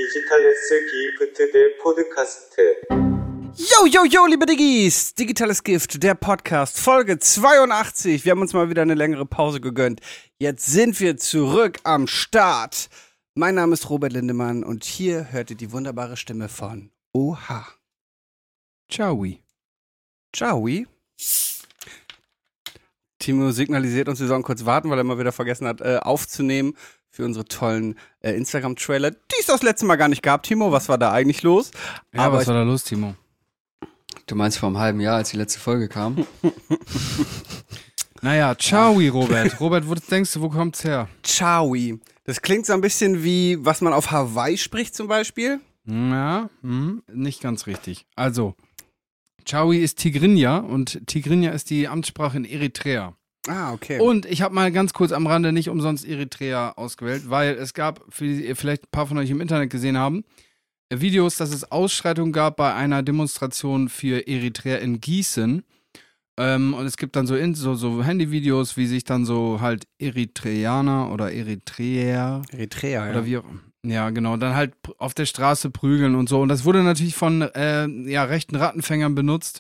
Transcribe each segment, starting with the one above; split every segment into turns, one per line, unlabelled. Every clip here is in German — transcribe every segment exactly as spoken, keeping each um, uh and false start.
Digitales Gift, der Podcast.
Yo, yo, yo, liebe Diggis! Digitales Gift, der Podcast, Folge zweiundachtzig. Wir haben uns mal wieder eine längere Pause gegönnt. Jetzt sind wir zurück am Start. Mein Name ist Robert Lindemann und hier hört ihr die wunderbare Stimme von Oha.
Ciao.
Ciao. Timo signalisiert uns, wir sollen kurz warten, weil er mal wieder vergessen hat, äh, aufzunehmen für unsere tollen äh, Instagram-Trailer, die es das letzte Mal gar nicht gab. Timo, was war da eigentlich los?
Ja,
Aber
was
ich,
war da los, Timo?
Du meinst vor einem halben Jahr, als die letzte Folge kam?
Naja, ciao, Robert. Robert, wo denkst du, wo kommt's her?
Ciao. Das klingt so ein bisschen wie, was man auf Hawaii spricht zum Beispiel.
Ja, hm, nicht ganz richtig. Also, ciao ist Tigrinya und Tigrinya ist die Amtssprache in Eritrea.
Ah, okay.
Und ich habe mal ganz kurz am Rande nicht umsonst Eritrea ausgewählt, weil es gab, für die ihr vielleicht ein paar von euch im Internet gesehen haben, Videos, dass es Ausschreitungen gab bei einer Demonstration für Eritrea in Gießen. Ähm, und es gibt dann so, in, so, so Handyvideos, wie sich dann so halt Eritreaner oder Eritreer
Eritrea, ja.
oder wie auch ja, genau, dann halt auf der Straße prügeln und so. Und das wurde natürlich von äh, ja, rechten Rattenfängern benutzt,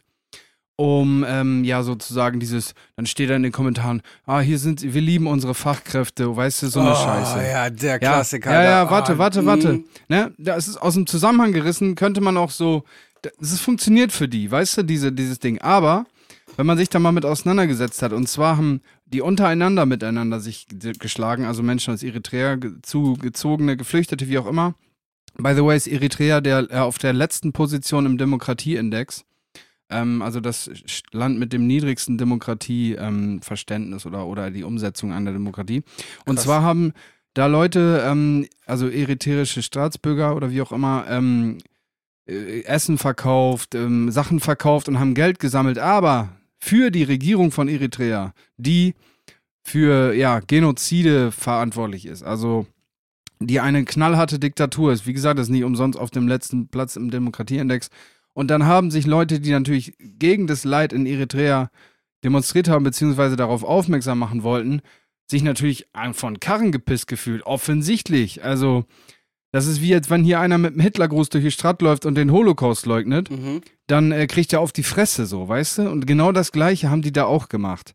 um ähm, ja sozusagen dieses, dann steht da in den Kommentaren, ah, hier sind, wir lieben unsere Fachkräfte, weißt du, so eine
oh,
Scheiße.
Ja, der
Ja,
Klassiker.
ja, ja,
da,
warte,
oh,
warte,
mm.
warte. Ne? Da ist es aus dem Zusammenhang gerissen, könnte man auch so, es funktioniert für die, weißt du, diese, dieses Ding. Aber wenn man sich da mal mit auseinandergesetzt hat, und zwar haben die untereinander miteinander sich geschlagen, also Menschen aus Eritrea, zugezogene, Geflüchtete, wie auch immer. By the way ist Eritrea der, äh, auf der letzten Position im Demokratieindex. Ähm, also das Land mit dem niedrigsten Demokratieverständnis ähm, oder, oder die Umsetzung an der Demokratie. Und
Krass.
zwar haben da Leute, ähm, also eritreische Staatsbürger oder wie auch immer, ähm, äh, Essen verkauft, ähm, Sachen verkauft und haben Geld gesammelt, aber für die Regierung von Eritrea, die für ja, Genozide verantwortlich ist. Also die eine knallharte Diktatur ist. Wie gesagt, das ist nicht umsonst auf dem letzten Platz im Demokratieindex. Und dann haben sich Leute, die natürlich gegen das Leid in Eritrea demonstriert haben, beziehungsweise darauf aufmerksam machen wollten, sich natürlich von Karren gepisst gefühlt. Offensichtlich. Also das ist wie jetzt, wenn hier einer mit dem Hitlergruß durch die Stadt läuft und den Holocaust leugnet,
Mhm.
dann äh, kriegt er auf die Fresse so, weißt du? Und genau das Gleiche haben die da auch gemacht.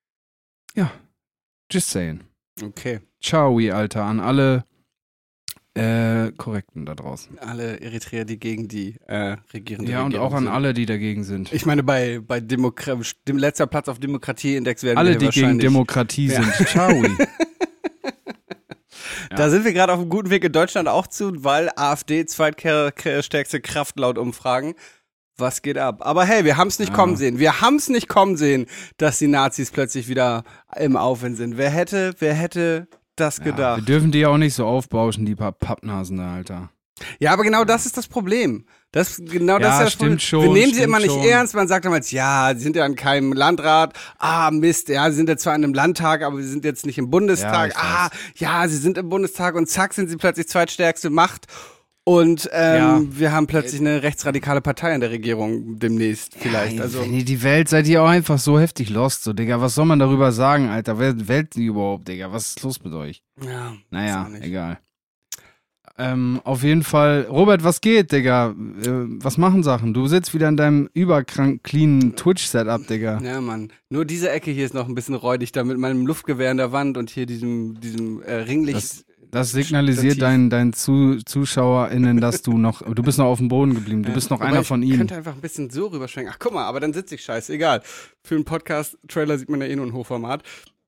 Ja, just saying.
Okay.
Ciao, Alter, an alle äh, Korrekten da draußen.
Alle Eritreer, die gegen die äh, regierende
Ja, und
Regierung
auch an
sind.
alle, die dagegen sind.
Ich meine, bei, bei Demokra- dem letzter Platz auf Demokratieindex werden
Alle,
wir
die gegen
wahrscheinlich...
Demokratie
Ja.
sind. Ciao.
Da sind wir gerade auf einem guten Weg in Deutschland auch zu, weil AfD zweitstärkste Kraft laut Umfragen. Was geht ab? Aber hey, wir haben es nicht
Ja.
kommen sehen. Wir haben es nicht kommen sehen, dass die Nazis plötzlich wieder im Aufwind sind. Wer hätte, wer hätte das
Ja,
gedacht?
wir dürfen die auch nicht so aufbauschen, die paar Pappnasen da, Alter.
Ja, aber genau das ist das Problem. Das, genau das
Ja,
ist das
stimmt
Problem.
schon,
Wir nehmen sie
stimmt
immer nicht
schon.
ernst. Man sagt damals, ja, sie sind ja in keinem Landrat. Ah, Mist, ja, sie sind ja zwar in einem Landtag, aber sie sind jetzt nicht im Bundestag.
Ja, ich
ah,
weiß.
ja, sie sind im Bundestag und zack, sind sie plötzlich zweitstärkste Macht. Und ähm,
Ja.
wir haben plötzlich eine rechtsradikale Partei in der Regierung demnächst vielleicht.
Ja,
Also
wenn ihr die Welt, seid ihr auch einfach so heftig lost, so, Digga. Was soll man darüber sagen, Alter? Wer wählt die überhaupt, Digga? Was ist los mit euch?
ja,
Naja,
weiß auch nicht.
egal. Ähm, auf jeden Fall, Robert, was geht, Digga? Äh, was machen Sachen? Du sitzt wieder in deinem überkrank cleanen Twitch-Setup, Digga.
Ja, Mann. Nur diese Ecke hier ist noch ein bisschen räudig, da mit meinem Luftgewehr in der Wand und hier diesem, diesem äh, Ringlicht.
Das, das signalisiert
Stativ.
deinen dein Zu ZuschauerInnen, dass du noch, du bist noch auf dem Boden geblieben. Du bist noch
Wobei
einer
ich
von ihnen.
könnte einfach ein bisschen so rüberschwenken. Ach, guck mal, aber dann sitze ich scheiße. Egal. Für einen Podcast-Trailer sieht man ja eh nur ein Hochformat.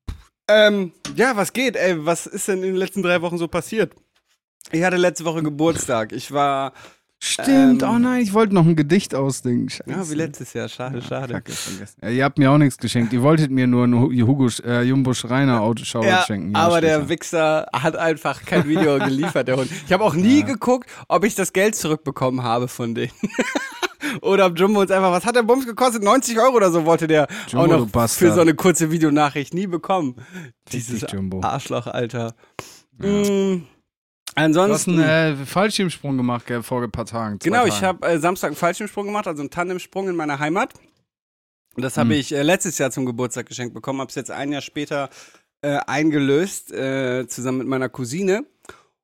Ähm, ja, was geht, ey? Was ist denn in den letzten drei Wochen so passiert? Ich hatte letzte Woche Geburtstag. Ich war,
Stimmt,
ähm,
oh nein, ich wollte noch ein Gedicht ausdenken. Scheiße.
ja, wie letztes Jahr. Schade, schade.
Kacke, vergessen. Ja, ihr habt mir auch nichts geschenkt. Ihr wolltet mir nur ein Hugo, äh, Jumbo Schreiner Autoschauer
Ja,
schenken.
aber der
Arschlöcher.
Wichser hat einfach kein Video geliefert, der Hund. Ich habe auch nie
Ja.
geguckt, ob ich das Geld zurückbekommen habe von denen. Oder ob Jumbo uns einfach, was hat der Bums gekostet? neunzig Euro oder so wollte der
Jumbo,
auch
du
noch
Bastard.
für so eine kurze Videonachricht nie bekommen.
Fick
Dieses
dich, Jumbo.
Arschloch, Alter.
Ja.
Mm,
Du hast
ansonsten,
einen äh, Fallschirmsprung gemacht, gell, vor ein paar Tagen. zwei
genau, ich
Tagen.
habe äh, Samstag einen Fallschirmsprung gemacht, also einen Tandemsprung in meiner Heimat. Und das habe
Hm.
ich äh, letztes Jahr zum Geburtstag geschenkt bekommen, habe es jetzt ein Jahr später äh, eingelöst, äh, zusammen mit meiner Cousine.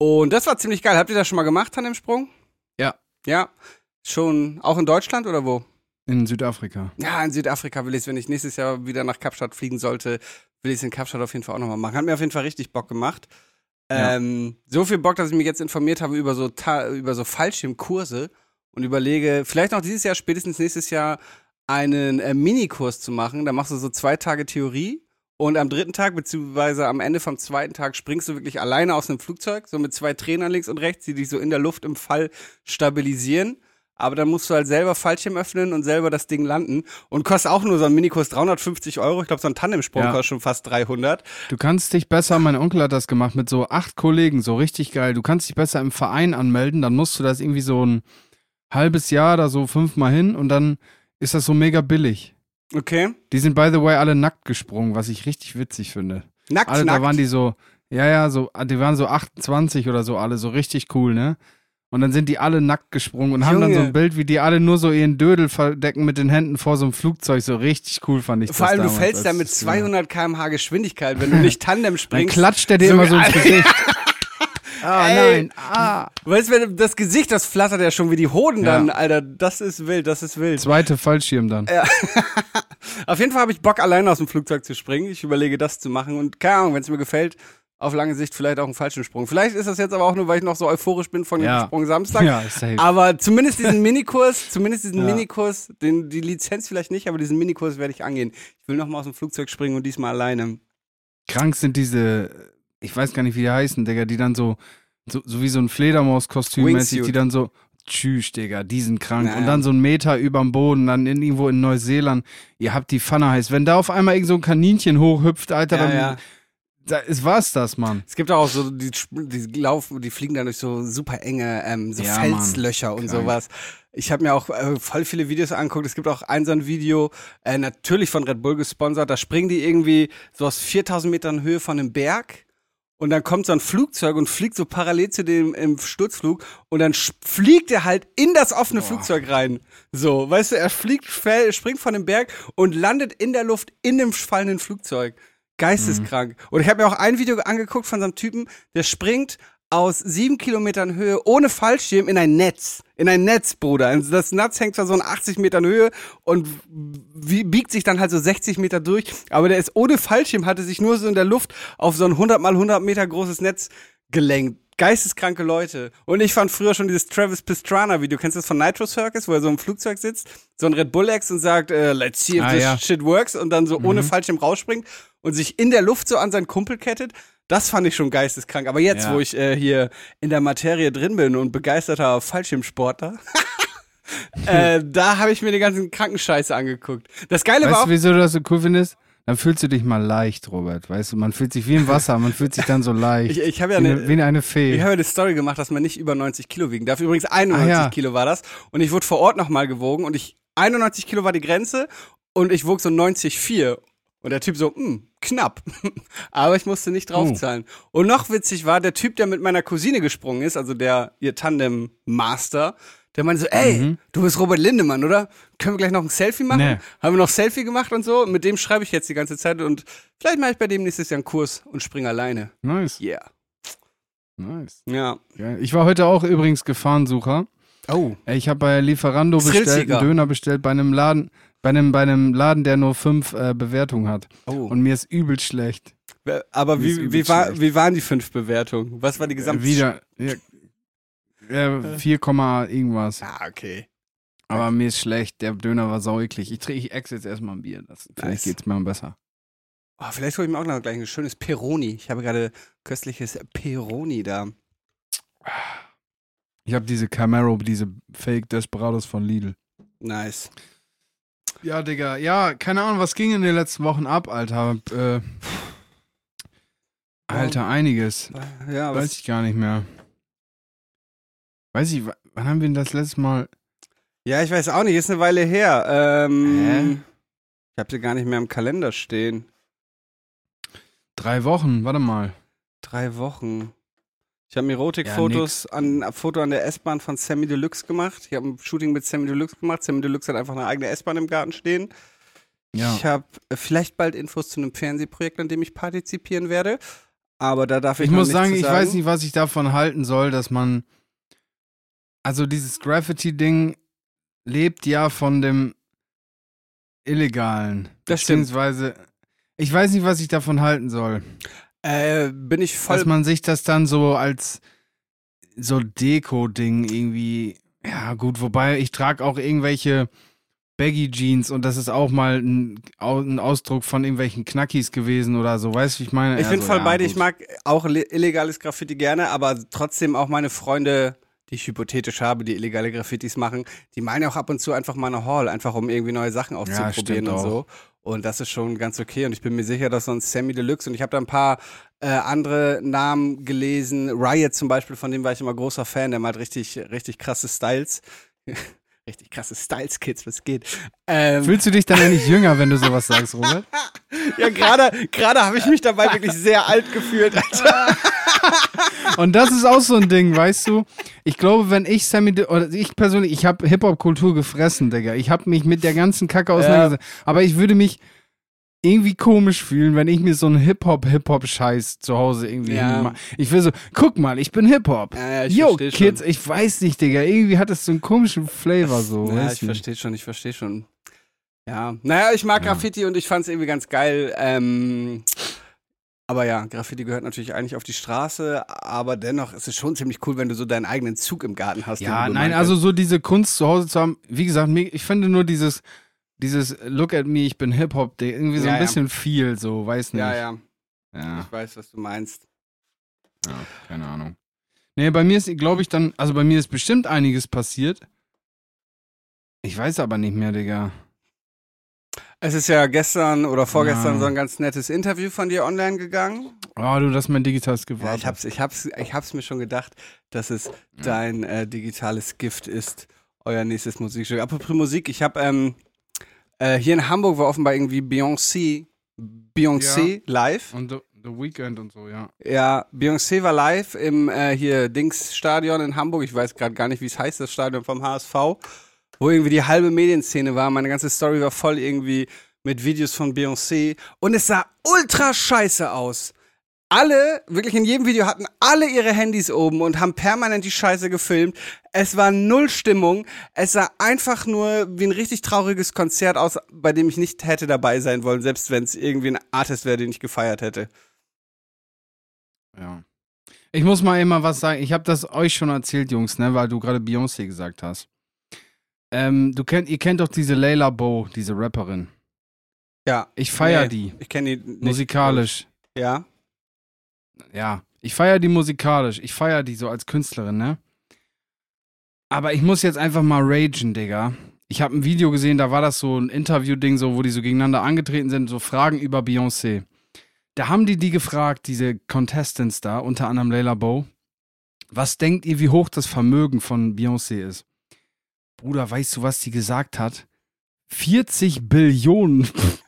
Und das war ziemlich geil. Habt ihr das schon mal gemacht, Tandemsprung?
Ja.
Ja. Schon auch in Deutschland oder wo?
In Südafrika.
Ja, in Südafrika will ich es, wenn ich nächstes Jahr wieder nach Kapstadt fliegen sollte, will ich es in Kapstadt auf jeden Fall auch nochmal machen. Hat mir auf jeden Fall richtig Bock gemacht.
Ja.
Ähm, so viel Bock, dass ich mich jetzt informiert habe über so, Ta- über so Fallschirmkurse und überlege, vielleicht noch dieses Jahr, spätestens nächstes Jahr, einen äh, Minikurs zu machen. Da machst du so zwei Tage Theorie und am dritten Tag, beziehungsweise am Ende vom zweiten Tag, springst du wirklich alleine aus einem Flugzeug, so mit zwei Trainern links und rechts, die dich so in der Luft im Fall stabilisieren. Aber dann musst du halt selber Fallschirm öffnen und selber das Ding landen. Und kostet auch nur so ein Minikurs dreihundertfünfzig Euro. Ich glaube, so ein Tandemsprung
Ja.
kostet schon fast dreihundert.
Du kannst dich besser, mein Onkel hat das gemacht mit so acht Kollegen, so richtig geil. Du kannst dich besser im Verein anmelden, dann musst du das irgendwie so ein halbes Jahr da so fünfmal hin und dann ist das so mega billig.
Okay.
Die sind, by the way, alle nackt gesprungen, was ich richtig witzig finde.
Nackt,
Alle,
nackt.
da waren die so, ja, ja, so, die waren so achtundzwanzig oder so alle, so richtig cool, ne? Und dann sind die alle nackt gesprungen und haben dann so
Junge.
ein Bild, wie die alle nur so ihren Dödel verdecken mit den Händen vor so einem Flugzeug. So richtig cool fand ich das
Vor allem, du
damals,
fällst
als
da mit
ich das gesehen
zweihundert Kilometer pro Stunde Geschwindigkeit, wenn du nicht Tandem
hab. Dann
springst.
klatscht der dir
So
immer so ins
geil.
Gesicht. Ah,
Ey.
nein, ah.
Weißt du, wenn das Gesicht, das flattert ja schon wie die Hoden
Ja.
dann, Alter. Das ist wild, das ist wild.
Zweite Fallschirm dann.
Ja. Auf jeden Fall habe ich Bock, alleine aus dem Flugzeug zu springen. Ich überlege, das zu machen. Und keine Ahnung, wenn es mir gefällt, auf lange Sicht vielleicht auch einen falschen Sprung. Vielleicht ist das jetzt aber auch nur, weil ich noch so euphorisch bin von dem
Ja.
Sprung Samstag.
Ja, safe.
Aber zumindest diesen Minikurs, zumindest diesen
Ja.
Minikurs, den, die Lizenz vielleicht nicht, aber diesen Minikurs werde ich angehen. Ich will nochmal aus dem Flugzeug springen und diesmal alleine.
Krank sind diese, ich weiß gar nicht, wie die heißen, Digga, die dann so, so, so wie so ein Fledermaus-Kostüm mäßig,
Wingsuit.
die dann so, tschüss, Digga, die sind krank.
Naja.
Und dann so ein Meter überm Boden, dann in, irgendwo in Neuseeland, ihr habt die Pfanne heiß. Wenn da auf einmal irgend so ein Kaninchen hochhüpft, Alter,
Ja,
dann
ja.
da ist was das, Mann.
Es gibt auch so, die, die laufen, die fliegen dann durch so super enge ähm, so
Ja,
Felslöcher
Mann.
und
Krank.
sowas. Ich habe mir auch äh, voll viele Videos angeguckt. Es gibt auch ein so ein Video, äh, natürlich von Red Bull gesponsert. Da springen die irgendwie so aus viertausend Metern Höhe von einem Berg. Und dann kommt so ein Flugzeug und fliegt so parallel zu dem im Sturzflug. Und dann sch- fliegt er halt in das offene
Boah.
Flugzeug rein. So, weißt du, er fliegt, fäll, springt von dem Berg und landet in der Luft in dem fallenden Flugzeug. Geisteskrank. Und ich habe mir auch ein Video angeguckt von so einem Typen, der springt aus sieben Kilometern Höhe ohne Fallschirm in ein Netz. In ein Netz, Bruder. Also das Netz hängt zwar so in achtzig Metern Höhe und wie, biegt sich dann halt so sechzig Meter durch. Aber der ist ohne Fallschirm, hatte sich nur so in der Luft auf so ein hundert mal hundert Meter großes Netz gelenkt. Geisteskranke Leute. Und ich fand früher schon dieses Travis Pastrana-Video. Kennst du das von Nitro Circus, wo er so im Flugzeug sitzt, so ein Red Bull X und sagt, äh, let's see if
Ah,
this
ja.
shit works und dann so
Mhm.
ohne Fallschirm rausspringt und sich in der Luft so an seinen Kumpel kettet. Das fand ich schon geisteskrank. Aber jetzt,
Ja.
wo ich äh, hier in der Materie drin bin und begeisterter Fallschirmsportler, äh, da habe ich mir die ganzen Krankenscheiße angeguckt. Das Geile war
Weißt
auch,
du, wieso du das so cool findest? Dann fühlst du dich mal leicht, Robert, weißt du? Man fühlt sich wie im Wasser, man fühlt sich dann so leicht.
ich, ich habe ja
wie,
eine,
eine, wie eine Fee.
Ich habe eine Story gemacht, dass man nicht über neunzig Kilo wiegen darf. Übrigens einundneunzig
Ah, ja.
Kilo war das. Und ich wurde vor Ort nochmal gewogen und ich, einundneunzig Kilo war die Grenze und ich wog so neunzig Komma vier. Und der Typ so, hm, knapp. Aber ich musste nicht draufzahlen. Und noch witzig war, der Typ, der mit meiner Cousine gesprungen ist, also der, ihr Tandem-Master, der meinte so, ey,
Mhm.
du bist Robert Lindemann, oder? Können wir gleich noch ein Selfie machen?
Nee.
Haben wir noch Selfie gemacht und so? Mit dem schreibe ich jetzt die ganze Zeit und vielleicht mache ich bei dem nächstes Jahr einen Kurs und springe alleine.
Nice,
Yeah.
nice.
Ja.
Geil. Ich war heute auch übrigens Gefahrensucher.
Oh.
Ich habe bei Lieferando bestellt,
Thrillsieger.
einen Döner bestellt bei einem Laden, bei einem, bei einem Laden, der nur fünf äh, Bewertungen hat.
Oh.
Und mir ist übel schlecht.
Aber
Mir ist
wie,
übel
wie, war,
schlecht.
wie waren die fünf Bewertungen? Was war die gesamte...
Äh, wieder. Ja, ja, vier, irgendwas.
Ah, okay.
Aber mir ist schlecht. Der Döner war saueklig. Ich trinke, ich ex jetzt erstmal ein Bier. Das, vielleicht
Nice.
geht's mir besser.
Oh, vielleicht hole ich mir auch noch gleich ein schönes Peroni. Ich habe gerade köstliches Peroni da.
Ich habe diese Camaro, diese Fake Desperados von Lidl.
Nice.
Ja, Digga. Ja, keine Ahnung, was ging in den letzten Wochen ab, Alter. Äh, Alter, einiges.
Ja,
Weiß
was,
ich gar nicht mehr. Weiß ich, w- wann haben wir denn das letzte Mal?
ja, ich weiß auch nicht. Ist eine Weile her. Ähm,
Hä?
Ich habe sie gar nicht mehr im Kalender stehen.
Drei Wochen, warte mal.
Drei Wochen. Ich habe mir Erotikfotos an ein Foto an der S-Bahn von Sammy Deluxe gemacht. Ich habe ein Shooting mit Sammy Deluxe gemacht. Sammy Deluxe hat einfach eine eigene S-Bahn im Garten stehen.
Ja.
Ich habe äh, vielleicht bald Infos zu einem Fernsehprojekt, an dem ich partizipieren werde. aber da darf ich
Ich
noch
muss
nichts
sagen,
zu
ich
sagen.
weiß nicht, was ich davon halten soll, dass man. Also dieses Graffiti-Ding lebt ja von dem Illegalen.
Das stimmt.
Beziehungsweise, ich weiß nicht, was ich davon halten soll.
Äh, bin ich voll.
Dass man sich das dann so als so Deko-Ding irgendwie. Ja, gut, wobei ich trage auch irgendwelche Baggy-Jeans und das ist auch mal ein, Au- ein Ausdruck von irgendwelchen Knackis gewesen oder so. Weißt du, wie ich meine?
Ich bin
Also,
voll
ja,
bei dir.
gut.
Ich mag auch le- illegales Graffiti gerne, aber trotzdem auch meine Freunde, die ich hypothetisch habe, die illegale Graffitis machen, die malen ja auch ab und zu einfach mal eine Hall, einfach um irgendwie neue Sachen auszuprobieren
stimmt
und
auch.
so. Und das ist schon ganz okay. Und ich bin mir sicher, dass sonst Sammy Deluxe und ich habe da ein paar äh, andere Namen gelesen. Riot zum Beispiel, von dem war ich immer großer Fan. Der malt richtig, richtig krasse Styles. Richtig krasse Styles, Kids, was geht. Ähm,
Fühlst du dich dann ja nicht jünger, wenn du sowas sagst, Robert?
ja, gerade gerade habe ich mich dabei wirklich sehr alt gefühlt, Alter.
Und das ist auch so ein Ding, weißt du? Ich glaube, wenn ich Sammy, De oder ich persönlich, ich habe Hip-Hop-Kultur gefressen, Digga. Ich habe mich mit der ganzen Kacke auseinandergesetzt. Aber ich würde mich irgendwie komisch fühlen, wenn ich mir so einen Hip-Hop-Hip-Hop-Scheiß zu Hause irgendwie
Ja.
hinmache. Ich will so, guck mal, ich bin Hip-Hop.
Ja, ja, ich
Yo,
versteh schon.
Kids, ich weiß nicht, Digga. Irgendwie hat es so einen komischen Flavor so.
Ja,
weißt
ich
du?
verstehe schon, ich verstehe schon. Ja, naja, ich mag
Ja.
Graffiti und ich fand es irgendwie ganz geil. Ähm, aber ja, Graffiti gehört natürlich eigentlich auf die Straße, aber dennoch ist es schon ziemlich cool, wenn du so deinen eigenen Zug im Garten hast. den
Ja,
du
nein,
bemalt
also
hast.
so diese Kunst zu Hause zu haben, wie gesagt, mir- ich finde nur dieses, dieses Look at me, ich bin Hip-Hop, irgendwie so
Ja,
ein
ja.
bisschen viel, so, weiß nicht.
Ja, ja,
Ja,
ich weiß, was du meinst.
ja, keine Ahnung. Nee, bei mir ist, glaube ich, dann, also bei mir ist bestimmt einiges passiert. Ich weiß aber nicht mehr, Digga.
Es ist ja gestern oder vorgestern
Ja.
so ein ganz nettes Interview von dir online gegangen.
Oh, du, das ist mein digitales
Ja,
Gewalt.
ich hab's, ich hab's, ich hab's mir schon gedacht, dass es dein äh, digitales Gift ist, euer nächstes Musikstück. Apropos Musik, ich hab ähm, äh, hier in Hamburg war offenbar irgendwie Beyoncé, Beyoncé live.
Und The, The Weeknd und so, ja.
Ja, Beyoncé war live im äh, hier Dings-Stadion in Hamburg. Ich weiß gerade gar nicht, wie es heißt, das Stadion vom H S V, wo irgendwie die halbe Medienszene war. Meine ganze Story war voll irgendwie mit Videos von Beyoncé und es sah ultra scheiße aus. Alle, wirklich in jedem Video hatten alle ihre Handys oben und haben permanent die Scheiße gefilmt. Es war null Stimmung. Es sah einfach nur wie ein richtig trauriges Konzert aus, bei dem ich nicht hätte dabei sein wollen, selbst wenn es irgendwie ein Artist wäre, den ich gefeiert hätte.
Ja. Ich muss mal immer was sagen. Ich habe das euch schon erzählt, Jungs, ne, weil du gerade Beyoncé gesagt hast. Ähm, du kennt, ihr kennt doch diese Layla Bow, diese Rapperin.
Ja.
Ich feier
Nee,
die.
Ich kenne die nicht.
Musikalisch.
Ja.
Ja. Ich feier die musikalisch. Ich feier die so als Künstlerin, ne? Aber ich muss jetzt einfach mal ragen, Digga. Ich habe ein Video gesehen, da war das so ein Interview-Ding, so, wo die so gegeneinander angetreten sind, so Fragen über Beyoncé. Da haben die die gefragt, diese Contestants da, unter anderem Layla Bow. Was denkt ihr, wie hoch das Vermögen von Beyoncé ist? Bruder, weißt du, was die gesagt hat? vierzig Billionen.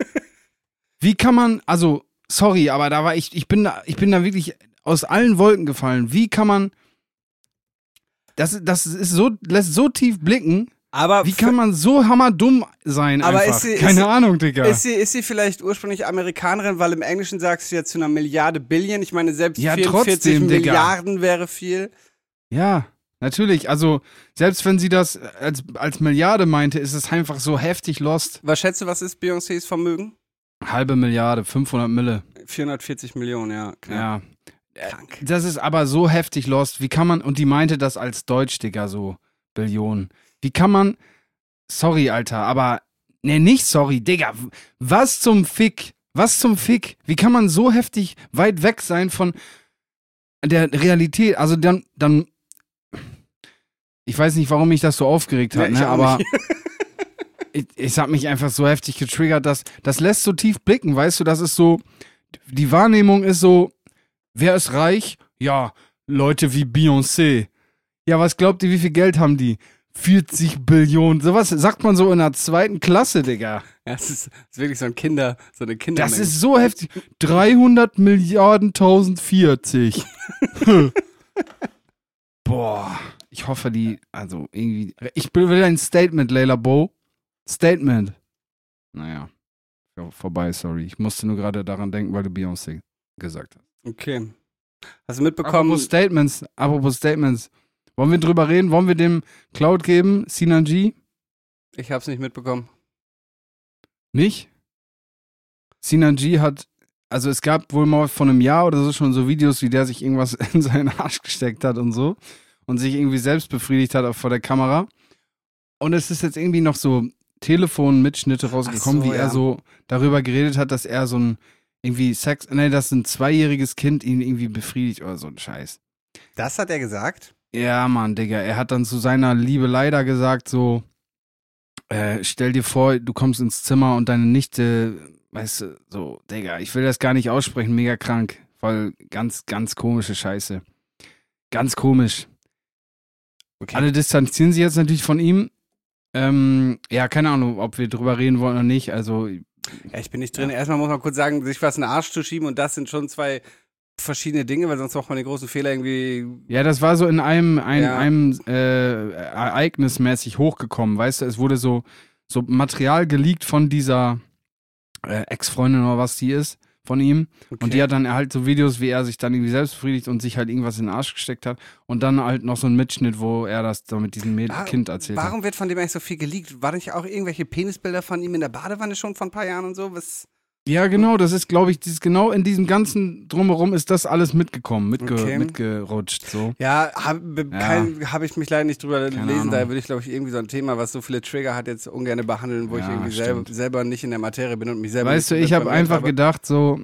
Wie kann man, also, sorry, aber da war ich, ich bin da, ich bin da wirklich aus allen Wolken gefallen. Wie kann man, das, das ist so, lässt so tief blicken.
Aber
Wie kann man so hammerdumm sein
Aber
einfach?
ist sie-
Keine
ist-
Ahnung, Digga.
Ist sie, ist sie vielleicht ursprünglich Amerikanerin, weil im Englischen sagst du ja zu einer Milliarde Billion. Ich meine, selbst
Ja,
vierundvierzig
trotzdem, Digga.
Milliarden wäre viel.
Ja, natürlich. Also, selbst wenn sie das als, als Milliarde meinte, ist es einfach so heftig lost.
Was schätzt du, was ist Beyoncés Vermögen?
Halbe Milliarde, fünfhundert Mille.
vierhundertvierzig Millionen, ja. Knapp.
Ja.
Krank.
Das ist aber so heftig lost. Wie kann man, und die meinte das als Deutsch, Digga, so Billionen. Wie kann man, sorry, Alter, aber, ne, nicht sorry, Digga, was zum Fick? Was zum Fick? Wie kann man so heftig weit weg sein von der Realität? Also dann, dann, ich weiß nicht, warum mich das so aufgeregt hat,
Nee, ich
ne,
auch
aber
nicht.
ich, ich hab mich einfach so heftig getriggert, dass das lässt so tief blicken, weißt du, das ist so, die Wahrnehmung ist so, wer ist reich? Ja, Leute wie Beyoncé. Ja, was glaubt ihr, wie viel Geld haben die? vierzig Billionen. Sowas sagt man so in der zweiten Klasse, Digga.
Ja, es ist, es ist wirklich so ein Kinder, so eine Kindermenge.
Das ist so heftig. dreihundert Milliarden tausendvierzig. Boah. Ich hoffe, die, also irgendwie, ich will ein Statement, Layla Bow. Statement. Naja. Ja, vorbei, sorry. Ich musste nur gerade daran denken, weil du Beyoncé gesagt hast.
Okay. Hast du mitbekommen?
Apropos Statements, apropos Statements. Wollen wir drüber reden? Wollen wir dem Cloud geben? Sinan G?
Ich hab's nicht mitbekommen.
Nicht? Sinan G hat, also es gab wohl mal vor einem Jahr oder so schon so Videos, wie der sich irgendwas in seinen Arsch gesteckt hat und so und sich irgendwie selbst befriedigt hat auch vor der Kamera. Und es ist jetzt irgendwie noch so Telefonmitschnitte rausgekommen,
Ach so,
wie er
ja.
so darüber geredet hat, dass er so ein irgendwie Sex, nee, dass ein zweijähriges Kind ihn irgendwie befriedigt oder so ein Scheiß.
Das hat er gesagt?
Ja, Mann, Digga. Er hat dann zu seiner Liebe leider gesagt, so, äh, stell dir vor, du kommst ins Zimmer und deine Nichte, weißt du, so, Digga, ich will das gar nicht aussprechen, mega krank. Voll ganz, ganz komische Scheiße. Ganz komisch.
Okay.
Alle distanzieren sich jetzt natürlich von ihm. Ähm, ja, keine Ahnung, ob wir drüber reden wollen oder nicht. Also,
Ja, ich bin nicht drin. Erstmal muss man kurz sagen, sich was in den Arsch zu schieben und das sind schon zwei verschiedene Dinge, weil sonst macht man den großen Fehler irgendwie.
ja, das war so in einem, ein,
Ja.
einem äh, ereignismäßig hochgekommen, weißt du, es wurde so, so Material geleakt von dieser äh, Ex-Freundin oder was die ist, von ihm.
Okay.
Und die hat dann halt so Videos, wie er sich dann irgendwie selbst befriedigt und sich halt irgendwas in den Arsch gesteckt hat. Und dann halt noch so ein Mitschnitt, wo er das da mit diesem Mäd-
Warum-
Kind erzählt hat.
Warum wird von dem eigentlich so viel geleakt? War nicht auch irgendwelche Penisbilder von ihm in der Badewanne schon vor ein paar Jahren und so? Was?
Ja, genau, das ist, glaube ich, dieses, genau in diesem ganzen Drumherum ist das alles mitgekommen, mitge
Okay.
mitgerutscht, so.
Ja, habe
Ja.
hab ich mich leider nicht drüber
Keine
gelesen.
Ahnung.
Daher würde ich, glaube ich, irgendwie so ein Thema, was so viele Trigger hat, jetzt ungern behandeln, wo ich
Ja,
irgendwie selber,
stimmt.
selber nicht in der Materie bin und mich selber
Weißt du,
nicht
ich habe
informiert
einfach
habe.
gedacht, so,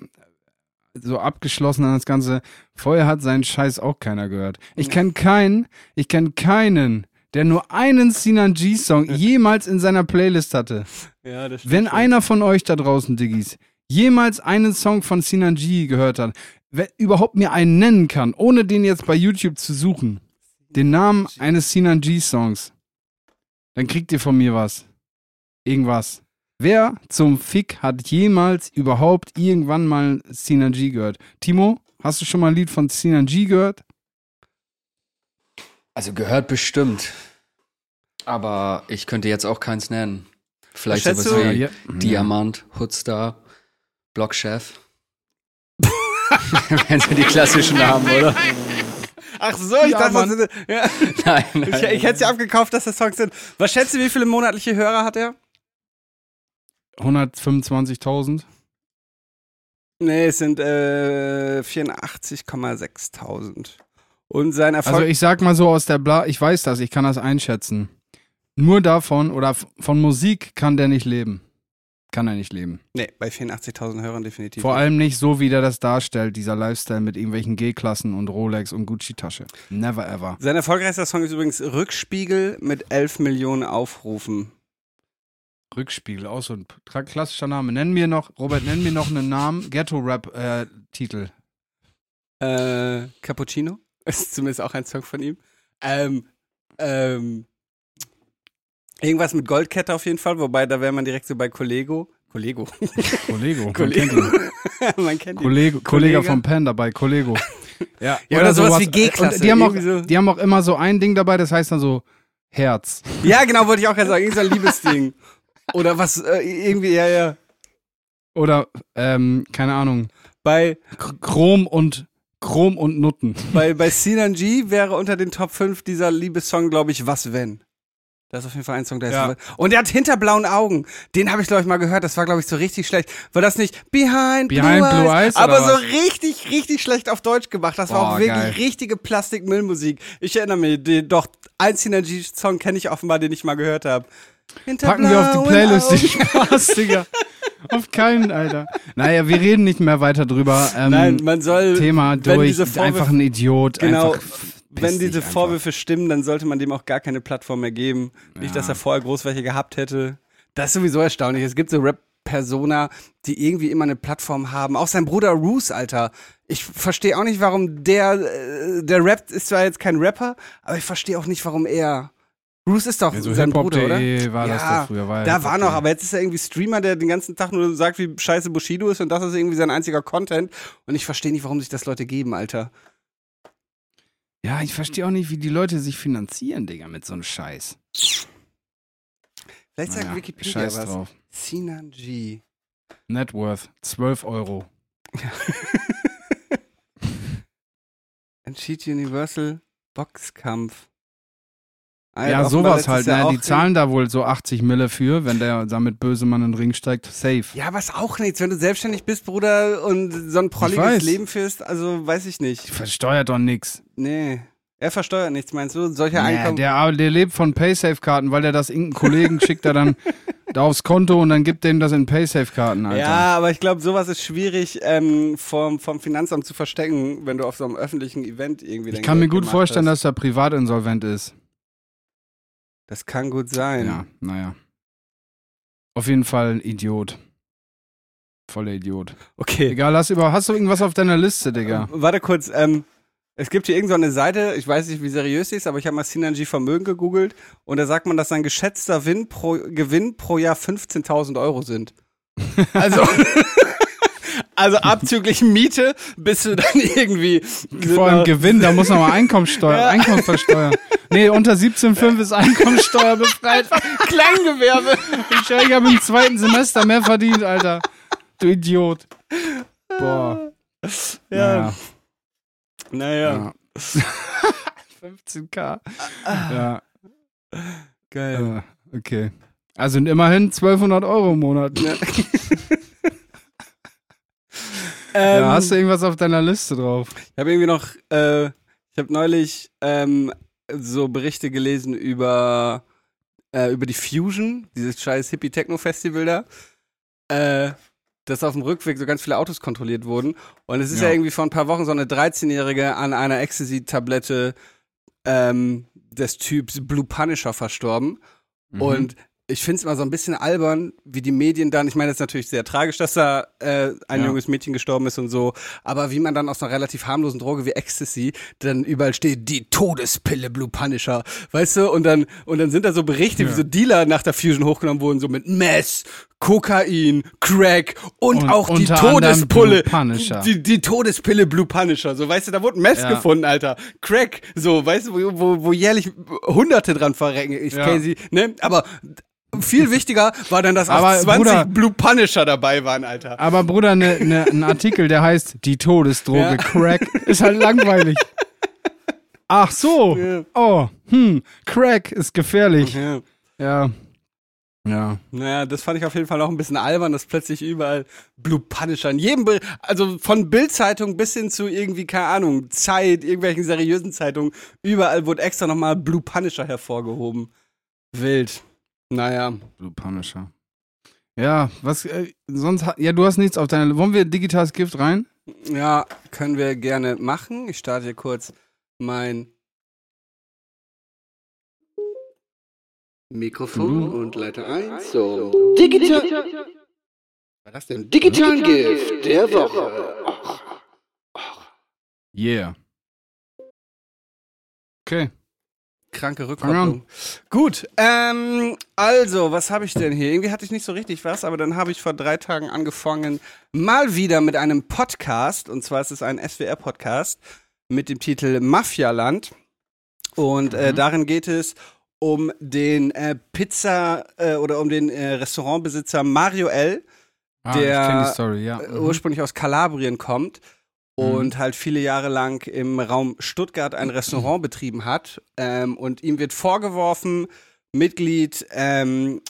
so abgeschlossen an das Ganze, vorher hat seinen Scheiß auch keiner gehört. Ich kenne keinen, ich kenne keinen, der nur einen Sinan G-Song jemals in seiner Playlist hatte.
Ja, das stimmt
Wenn
schon.
einer von euch da draußen, Diggis, jemals einen Song von Sinan G gehört hat, wer überhaupt mir einen nennen kann, ohne den jetzt bei YouTube zu suchen, den Namen eines Sinan G-Songs, dann kriegt ihr von mir was. Irgendwas. Wer zum Fick hat jemals überhaupt irgendwann mal Sinan G gehört? Timo, hast du schon mal ein Lied von Sinan G gehört?
Also gehört bestimmt. Aber ich könnte jetzt auch keins nennen. Vielleicht
Was schätzt
sowas
du?
wie
Ja,
Diamant, Hoodstar, Blockchef. Wenn sie die klassischen Namen, oder?
Ach so, ich
Ja,
dachte,
Mann.
das sind, ja.
Nein, nein.
ich, ich hätte sie abgekauft, dass das Songs sind. Was schätzt du, wie viele monatliche Hörer hat er?
hundertfünfundzwanzigtausend.
Nee, es sind äh, vierundachtzig Komma sechstausend. Und sein Erfolg.
Also ich sag mal so aus der Bla, ich weiß das, ich kann das einschätzen. Nur davon oder f- von Musik kann der nicht leben. Kann er nicht leben.
nee, bei vierundachtzigtausend Hörern definitiv.
Vor
nicht.
allem nicht so, wie der das darstellt, dieser Lifestyle mit irgendwelchen G-Klassen und Rolex und Gucci-Tasche. Never ever.
Sein erfolgreichster Song ist übrigens Rückspiegel mit elf Millionen Aufrufen.
Rückspiegel, auch so ein tra- klassischer Name. Nenn mir noch, Robert, nenn mir noch einen Namen, Ghetto-Rap-Titel.
Äh, Cappuccino ist zumindest auch ein Song von ihm. Ähm, ähm, irgendwas mit Goldkette auf jeden Fall, wobei da wäre man direkt so bei Kollego. Kollego.
Kollego. man
Kollego.
kennt ihn.
man kennt ihn.
Kollege, Kollege
Kollege.
vom Pen dabei, Kollego. Ja,
Ja, oder sowas wie G-Klasse.
Und Die haben, auch,
Irgendwie so.
die haben auch immer so ein Ding dabei, das heißt dann so Herz.
Ja, genau, wollte ich auch gerade sagen. Irgend so ein Liebesding. Oder was, äh, irgendwie, ja, ja.
Oder, ähm, keine Ahnung,
Bei,
K- Chrom und Chrom und Nutten.
bei, bei Sinan G wäre unter den Top fünf dieser Liebessong, glaube ich, Was Wenn. Das ist auf jeden Fall ein Song, der
Ja.
ist. Und der hat Hinter blauen Augen. Den habe ich, glaube ich, mal gehört. Das war, glaube ich, so richtig schlecht. War das nicht Behind,
Behind
Blue,
Blue
Eyes?
Eyes,
Aber
oder
so
was?
richtig, richtig schlecht auf Deutsch gemacht. Das war
Boah,
auch wirklich
geil.
richtige Plastik-Müllmusik. Ich erinnere mich, die, doch, ein Sinan G-Song kenne ich offenbar, den ich mal gehört habe. Hinter
Packen wir auf die
blauen
Playlist, die
Augen.
Spaß, Digga. Auf keinen, Alter. Naja, wir reden nicht mehr weiter drüber. Ähm,
Nein, man soll,
Thema
wenn
durch,
diese Vorwürfe-
einfach ein Idiot.
Genau,
einfach,
wenn
piss dich
diese
einfach.
Vorwürfe stimmen, dann sollte man dem auch gar keine Plattform mehr geben. Nicht, dass er vorher groß welche gehabt hätte. Das ist sowieso erstaunlich. Es gibt so Rap-Persona, die irgendwie immer eine Plattform haben. Auch sein Bruder Roos, Alter. Ich verstehe auch nicht, warum der, äh, der rappt, ist zwar jetzt kein Rapper, aber ich verstehe auch nicht, warum er. Roos ist doch
Ja, so
sein Bruder, oder?
hiphop.de war das
Ja,
doch früher. War ja
Da war noch,
hiphop.de.
aber jetzt ist er irgendwie Streamer, der den ganzen Tag nur sagt, wie scheiße Bushido ist und das ist irgendwie sein einziger Content. Und ich verstehe nicht, warum sich das Leute geben, Alter.
Ja, ich verstehe auch nicht, wie die Leute sich finanzieren, Digga, mit so einem Scheiß.
Vielleicht sagt
Naja,
Wikipedia
scheiß
was.
drauf.
Sinan G.
Net Worth, zwölf Euro.
Entschied Universal Boxkampf. Alter,
Ja,
offenbar
sowas
letztes
halt,
Jahr
ne?
auch
Die zahlen da wohl so achtzig Mille für, wenn der damit Bösemann in den Ring steigt. Safe.
Ja, aber ist auch nichts, wenn du selbstständig bist, Bruder, und so ein prolliges
weiß.
Leben führst, also weiß ich
Die
nicht.
versteuert doch nix.
Nee. Er versteuert nichts, meinst du? Solche
Nee,
Einkommen.
der, der lebt von Paysafe-Karten, weil der das irgendeinen Kollegen schickt er dann da aufs Konto und dann gibt dem das in Paysafe-Karten, Alter.
Ja, aber ich glaube, sowas ist schwierig ähm, vom, vom Finanzamt zu verstecken, wenn du auf so einem öffentlichen Event irgendwie
Ich
dein
kann mir
Geld
gut
gemacht
vorstellen,
hast.
dass er privat insolvent ist.
Das kann gut sein.
Ja, naja. Auf jeden Fall ein Idiot. Voller Idiot.
Okay.
Egal, hast du, über, hast du irgendwas auf deiner Liste, Digga?
Äh, Warte kurz, ähm, es gibt hier irgendeine so Seite, ich weiß nicht, wie seriös sie ist, aber ich habe mal Synergy Vermögen gegoogelt und da sagt man, dass sein geschätzter Gewinn pro, Gewinn pro Jahr fünfzehntausend Euro sind. Also, also abzüglich Miete bist du dann irgendwie...
Vor allem Gewinn, da muss man mal Einkommensteuer,
Ja.
Einkommenversteuer. Nee, unter siebzehn Komma fünf ist Einkommensteuer befreit.
Kleingewerbe.
Ich, ich habe im zweiten Semester mehr verdient, Alter. Du Idiot. Boah.
Ja.
Naja.
Naja.
Ja. fünfzehn K. Ja.
Geil.
Äh, okay. Also immerhin zwölfhundert Euro im Monat.
Ja.
Ja,
Ähm,
hast du irgendwas auf deiner Liste drauf?
Ich habe irgendwie noch, äh, ich habe neulich ähm, so Berichte gelesen über, äh, über die Fusion, dieses scheiß Hippie-Techno-Festival da, äh, dass auf dem Rückweg so ganz viele Autos kontrolliert wurden. Und es ist ja,
Ja.
irgendwie vor ein paar Wochen so eine dreizehnjährige an einer Ecstasy-Tablette ähm, des Typs Blue Punisher verstorben.
Mhm.
Und ich finde es immer so ein bisschen albern, wie die Medien dann, ich meine, das ist natürlich sehr tragisch, dass da äh, ein
Ja.
junges Mädchen gestorben ist und so, aber wie man dann aus einer relativ harmlosen Droge wie Ecstasy dann überall steht, die Todespille Blue Punisher, weißt du, und dann und dann sind da so Berichte,
Ja.
wie so Dealer nach der Fusion hochgenommen wurden, so mit Meth, Kokain, Crack und,
Und
auch die
unter anderem
Todespulle,
Blue Punisher.
die, die Todespille Blue Punisher, so, weißt du, da wurde Meth
Ja.
gefunden, Alter, Crack, so, weißt du, wo, wo, wo jährlich Hunderte dran verrecken, ich
Ja.
kenne sie, ne, aber viel wichtiger war dann, dass auch
Aber,
zwanzig
Bruder-
Blue Punisher dabei waren, Alter.
Aber Bruder, ne, ne, ein Artikel, der heißt Die Todesdroge
Ja.
Crack, ist halt langweilig. Ach so.
Ja.
Oh, hm, Crack ist gefährlich.
Ja.
Ja. Ja.
Naja, das fand ich auf jeden Fall auch ein bisschen albern, dass plötzlich überall Blue Punisher in jedem, Be also von Bild-Zeitung bis hin zu irgendwie, keine Ahnung, Zeit, irgendwelchen seriösen Zeitungen, überall wurde extra nochmal Blue Punisher hervorgehoben. Wild. Naja.
Blue Punisher. Ja, was, äh, sonst, ha- ja, du hast nichts auf deiner, wollen wir digitales Gift rein?
Ja, können wir gerne machen. Ich starte hier kurz mein Mikrofon
Mhm.
und leite eins. So. Digital. Was war das denn? Digitalen Gift der Woche.
Yeah. Okay.
Kranke
Fang
Rückkopplung. Gut, ähm, also, was habe ich denn hier? Irgendwie hatte ich nicht so richtig was, aber dann habe ich vor drei Tagen angefangen, mal wieder mit einem Podcast, und zwar ist es ein S W R-Podcast mit dem Titel Mafialand. Und äh,
Mhm.
darin geht es um den äh, Pizza- äh, oder um den äh, Restaurantbesitzer Mario L.,
Ah,
Der,
ich kenne die Story, ja.
äh,
Mhm.
ursprünglich aus Kalabrien kommt und halt viele Jahre lang im Raum Stuttgart ein Restaurant betrieben hat. Ähm, und ihm wird vorgeworfen, Mitglied ähm,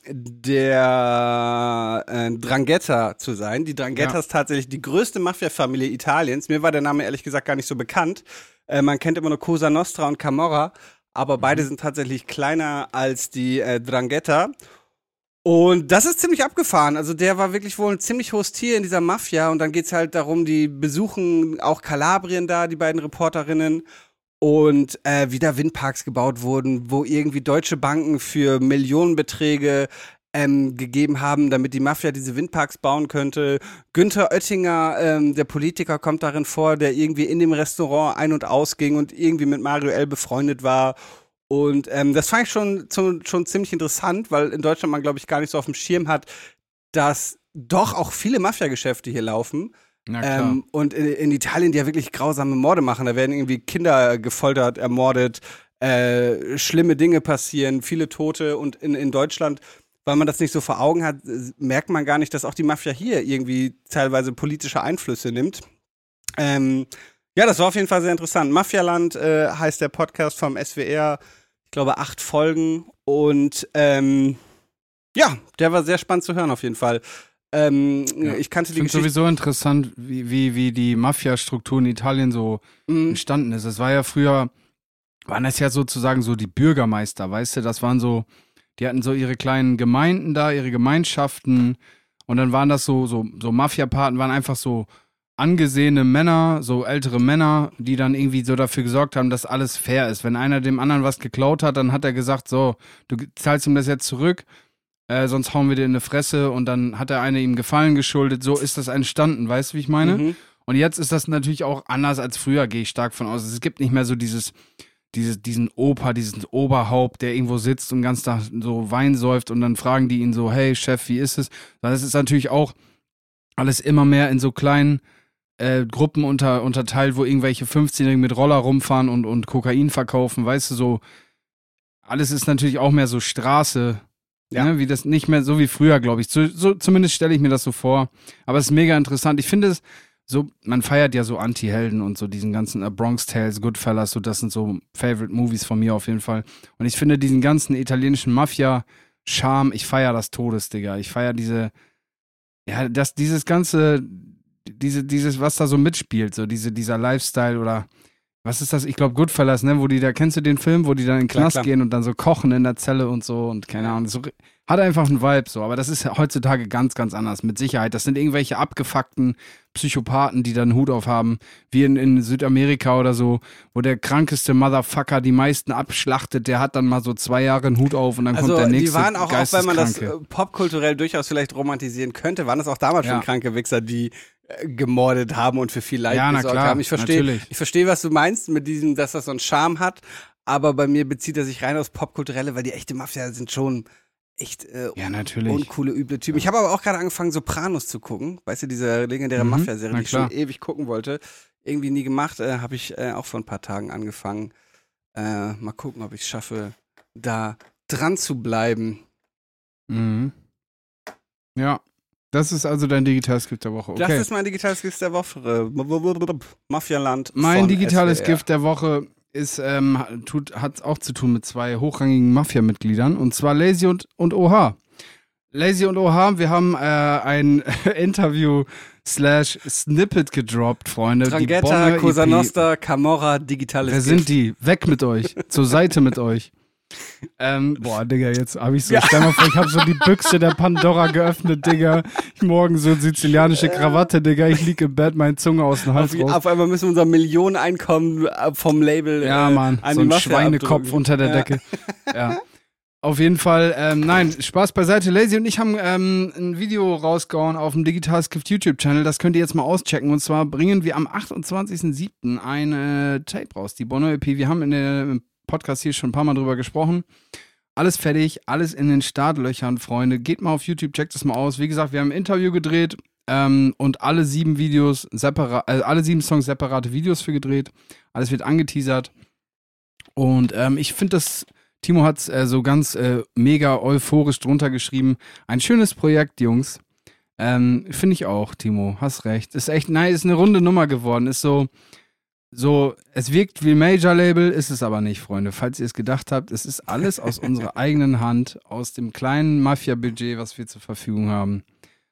der äh, Drangheta zu sein. Die Drangheta
Ja.
ist tatsächlich die größte Mafia-Familie Italiens. Mir war der Name ehrlich gesagt gar nicht so bekannt. Äh, man kennt immer nur Cosa Nostra und Camorra, aber beide sind tatsächlich kleiner als die äh, Drangheta. Und das ist ziemlich abgefahren. Also der war wirklich wohl ein ziemlich hohes Tier in dieser Mafia. Und dann geht's halt darum, die besuchen auch Kalabrien da, die beiden Reporterinnen. Und äh, wie da Windparks gebaut wurden, wo irgendwie deutsche Banken für Millionenbeträge ähm, gegeben haben, damit die Mafia diese Windparks bauen könnte. Günther Oettinger, ähm, der Politiker, kommt darin vor, der irgendwie in dem Restaurant ein- und ausging und irgendwie mit Mario L. befreundet war. Und ähm, das fand ich schon, zu, schon ziemlich interessant, weil in Deutschland man, glaube ich, gar nicht so auf dem Schirm hat, dass doch auch viele Mafia-Geschäfte hier laufen.
Na klar.
Ähm, und in, in Italien, die ja wirklich grausame Morde machen. Da werden irgendwie Kinder gefoltert, ermordet, äh, schlimme Dinge passieren, viele Tote. Und in, in Deutschland, weil man das nicht so vor Augen hat, äh, merkt man gar nicht, dass auch die Mafia hier irgendwie teilweise politische Einflüsse nimmt. Ähm, Ja, das war auf jeden Fall sehr interessant. Mafialand äh, heißt der Podcast vom S W R. Ich glaube, acht Folgen. Und ähm, ja, der war sehr spannend zu hören auf jeden Fall. Ähm,
Ja.
Ich kannte
Ich
die
finde
Geschichte.
sowieso interessant, wie, wie, wie die Mafia-Struktur in Italien so
Mhm.
entstanden ist. Es war ja früher, waren das ja sozusagen so die Bürgermeister, weißt du? Das waren so, die hatten so ihre kleinen Gemeinden da, ihre Gemeinschaften. Und dann waren das so, so, so Mafia-Paten, waren einfach so angesehene Männer, so ältere Männer, die dann irgendwie so dafür gesorgt haben, dass alles fair ist. Wenn einer dem anderen was geklaut hat, dann hat er gesagt, so, du zahlst ihm das jetzt zurück, äh, sonst hauen wir dir in die Fresse, und dann hat der eine ihm Gefallen geschuldet. So ist das entstanden, weißt du, wie ich meine?
Mhm.
Und jetzt ist das natürlich auch anders als früher, gehe ich stark von aus. Es gibt nicht mehr so dieses, dieses, diesen Opa, diesen Oberhaupt, der irgendwo sitzt und ganz Tag so Wein säuft, und dann fragen die ihn so, hey Chef, wie ist es? Das ist natürlich auch alles immer mehr in so kleinen äh, Gruppen unter, unterteilt, wo irgendwelche fünfzehnjährigen mit Roller rumfahren und, und Kokain verkaufen, weißt du, so. Alles ist natürlich auch mehr so Straße,
Ja.
ne, wie das nicht mehr, so wie früher, glaube ich. So, so, zumindest stelle ich mir das so vor. Aber es ist mega interessant. Ich finde es so, man feiert ja so Anti-Helden und so diesen ganzen äh, Bronx Tales, Goodfellas, so, das sind so Favorite Movies von mir auf jeden Fall. Und ich finde diesen ganzen italienischen Mafia-Charme, ich feiere das Todes, Digga. Ich feiere diese, ja, das, dieses ganze, diese, dieses, was da so mitspielt, so diese, dieser Lifestyle oder was ist das? Ich glaube Goodfellas, ne, wo die da, kennst du den Film, wo die dann in den
Klar,
Knast
klar.
gehen und dann so kochen in der Zelle und so und keine Ahnung, so, hat einfach einen Vibe so, aber das ist heutzutage ganz, ganz anders, mit Sicherheit. Das sind irgendwelche abgefuckten Psychopathen, die dann einen Hut auf haben, wie in, in Südamerika oder so, wo der krankeste Motherfucker die meisten abschlachtet, der hat dann mal so zwei Jahre einen Hut auf und dann
Also
kommt der nächste
die waren auch, auch wenn man das
Geisteskranke.
äh, popkulturell durchaus vielleicht romantisieren könnte, waren das auch damals
Ja.
schon kranke Wichser, die äh, gemordet haben und für viel Leid
Ja, na
gesorgt
klar,
haben. Ich verstehe,
natürlich.
ich verstehe, was du meinst mit diesem, dass das so einen Charme hat, aber bei mir bezieht er sich rein aufs Popkulturelle, weil die echte Mafia sind schon echt äh,
Ja, natürlich.
uncoole, üble Typen. Ich habe aber auch gerade angefangen, Sopranos zu gucken. Weißt du, diese legendäre
Mhm,
Mafia-Serie,
na
die ich schon
klar.
ewig gucken wollte. Irgendwie nie gemacht, äh, habe ich äh, auch vor ein paar Tagen angefangen. Äh, mal gucken, ob ich es schaffe, da dran zu bleiben.
Mhm. Ja, das ist also dein digitales Gift der Woche. Okay.
Das ist mein digitales Gift der Woche. Mafialand.
Mein
von
digitales
S W R.
Gift der Woche ist, ähm, tut, hat auch zu tun mit zwei hochrangigen Mafia-Mitgliedern, und zwar Lazy und, und O H. Lazy und O H, wir haben äh, ein Interview slash Snippet gedroppt, Freunde. Die
Drangheta,
Bonner
Cosa
E P.
Nostra, Camorra, digitales
Wer
Gift.
sind die? Weg mit euch. Zur Seite mit euch. Ähm, boah, Digga, jetzt hab ich so, stell mal vor, ich hab so die Büchse der Pandora geöffnet, Digga. Morgen so sizilianische Krawatte, Digga. Ich lieg im Bett, meine Zunge aus dem Hals
Auf,
raus.
auf einmal müssen wir unser Millioneneinkommen äh, vom Label
Ja,
äh,
Mann,
an
so
die
ein
Mafia
Schweinekopf
abdrücken.
unter der
Ja.
Decke. Ja. Auf jeden Fall, ähm, nein, Spaß beiseite. Lazy und ich haben ähm, ein Video rausgehauen auf dem Digitales Gift YouTube-Channel. Das könnt ihr jetzt mal auschecken. Und zwar bringen wir am achtundzwanzigsten siebten eine Tape raus, die Bonner E P. Wir haben in der, im Podcast hier schon ein paar Mal drüber gesprochen. Alles fertig, alles in den Startlöchern, Freunde. Geht mal auf YouTube, checkt das mal aus. Wie gesagt, wir haben ein Interview gedreht ähm, und alle sieben Videos separat, äh, alle sieben Songs separate Videos für gedreht. Alles wird angeteasert. Und ähm, ich finde das, Timo hat es äh, so ganz äh, mega euphorisch drunter geschrieben. Ein schönes Projekt, Jungs. Ähm, finde ich auch, Timo. Hast recht. Ist echt, nein, ist eine runde Nummer geworden. Ist so, so, es wirkt wie Major-Label, ist es aber nicht, Freunde. Falls ihr es gedacht habt, es ist alles aus unserer eigenen Hand, aus dem kleinen Mafia-Budget, was wir zur Verfügung haben.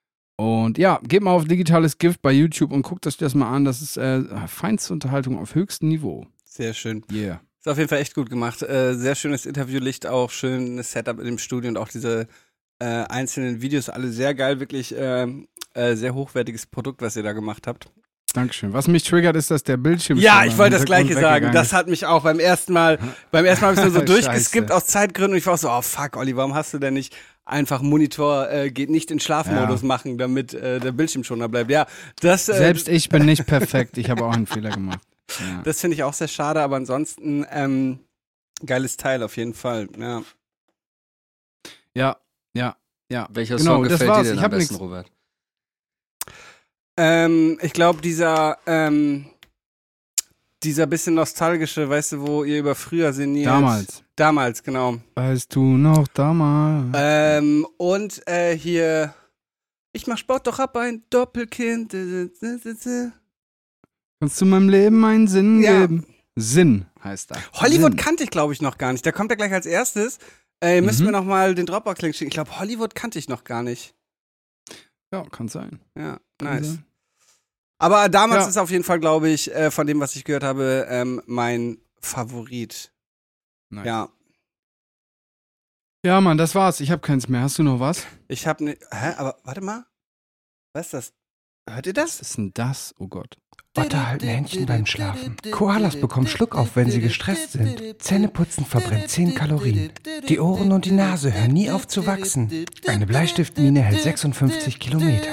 Und ja, geht mal auf Digitales Gift bei YouTube und guckt euch das mal an. Das ist äh, feinste Unterhaltung auf höchstem Niveau.
Sehr schön.
Yeah.
Ist auf jeden Fall echt gut gemacht. Äh, sehr schönes Interviewlicht auch, schönes Setup in dem Studio und auch diese äh, einzelnen Videos, alle sehr geil, wirklich äh, äh, sehr hochwertiges Produkt, was ihr da gemacht habt.
Dankeschön. Was mich triggert, ist, dass der Bildschirm
Ja,
schon
ich
im
wollte das
Hintergrund
Gleiche sagen.
weggegangen
Das
ist.
hat mich auch beim ersten Mal, beim ersten Mal habe ich nur so
Scheiße.
durchgeskippt aus Zeitgründen und ich war auch so, oh fuck, Olli, warum hast du denn nicht einfach Monitor äh, geht nicht in Schlafmodus
Ja.
machen, damit äh, der Bildschirmschoner bleibt. Ja, das, äh,
Selbst ich bin nicht perfekt. Ich habe auch einen Fehler gemacht. Ja.
das finde ich auch sehr schade, aber ansonsten ähm, geiles Teil auf jeden Fall. Ja.
ja, ja, ja.
Welcher
Genau,
Song
das
gefällt
war's.
dir denn
Ich
am
hab
besten,
nix-
Robert?
Ähm, ich glaube, dieser, ähm, dieser bisschen nostalgische, weißt du, wo ihr über früher sinniert.
Damals.
Damals, genau.
Weißt du noch damals?
Ähm, und äh, hier, ich mach Sport, doch hab ein Doppelkind.
Kannst du meinem Leben einen Sinn
Ja.
geben? Sinn heißt das.
Hollywood
Sinn.
kannte ich, glaube ich, noch gar nicht. Der kommt ja gleich als erstes. Äh, ihr müsst
Mhm.
mir noch mal den Dropbox-Link schicken. Ich glaube, Hollywood kannte ich noch gar nicht.
Ja, kann sein.
Ja,
Kann
nice.
sein.
Aber damals
Ja.
ist auf jeden Fall, glaube ich, äh, von dem, was ich gehört habe, ähm, mein Favorit.
Nice.
Ja.
Ja, Mann, das war's. Ich habe keins mehr. Hast du noch was?
Ich habe ne. Hä? Aber warte mal. Was ist das? Hört ihr das?
Was ist denn das? Oh Gott.
Otter halten Händchen beim Schlafen. Koalas bekommen Schluckauf, wenn sie gestresst sind. Zähneputzen verbrennt zehn Kalorien. Die Ohren und die Nase hören nie auf zu wachsen. Eine Bleistiftmine hält sechsundfünfzig Kilometer.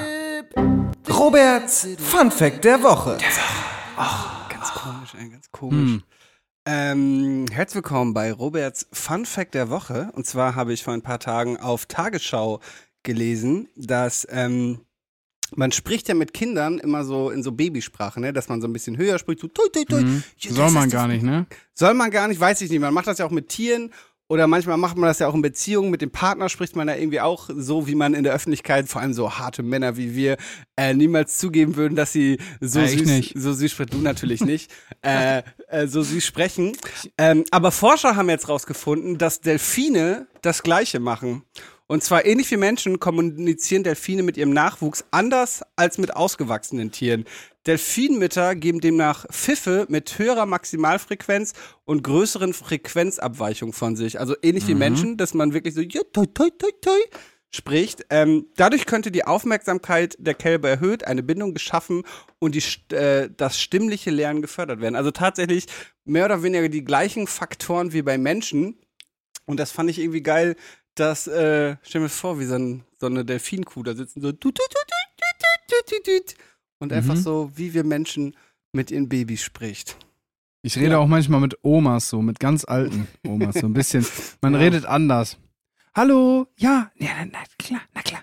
Roberts Fun Fact der Woche.
Ganz komisch, ey, ganz komisch.
Hm.
Ähm, herzlich willkommen bei Roberts Fun Fact der Woche. Und zwar habe ich vor ein paar Tagen auf Tagesschau gelesen, dass ähm, man spricht ja mit Kindern immer so in so Babysprache, ne? Dass man so ein bisschen höher spricht, so toi, toi, toi.
Mhm.
Ja,
Soll
das
man
ist
gar
das-
nicht, ne?
Soll man gar nicht, weiß ich nicht. Man macht das ja auch mit Tieren oder manchmal macht man das ja auch in Beziehungen. Mit dem Partner spricht man ja irgendwie auch so, wie man in der Öffentlichkeit, vor allem so harte Männer wie wir, äh, niemals zugeben würden, dass sie so
Ja, ich
süß,
nicht.
so süß sprechen. Du natürlich nicht. äh, äh, so süß sprechen. Ähm, aber Forscher haben jetzt rausgefunden, dass Delfine das Gleiche machen. Und zwar ähnlich wie Menschen kommunizieren Delfine mit ihrem Nachwuchs anders als mit ausgewachsenen Tieren. Delfinmütter geben demnach Pfiffe mit höherer Maximalfrequenz und größeren Frequenzabweichungen von sich. Also ähnlich wie Menschen, dass man wirklich so ja, toi, toi, toi, toi, spricht. Ähm, dadurch könnte die Aufmerksamkeit der Kälber erhöht, eine Bindung geschaffen und die, St- äh, das stimmliche Lernen gefördert werden. Also tatsächlich mehr oder weniger die gleichen Faktoren wie bei Menschen. Und das fand ich irgendwie geil, dass, äh, stell mir vor, wie so, ein, so eine Delfinkuh da sitzen, so tut, tut, tut, tut, tut, tut, tut, und einfach
Mhm.
so, wie wir Menschen mit ihren Babys spricht.
Ich rede
Ja.
auch manchmal mit Omas so, mit ganz alten Omas so ein bisschen. Man
Ja.
redet anders. Hallo, ja, ja, na, na klar, na klar.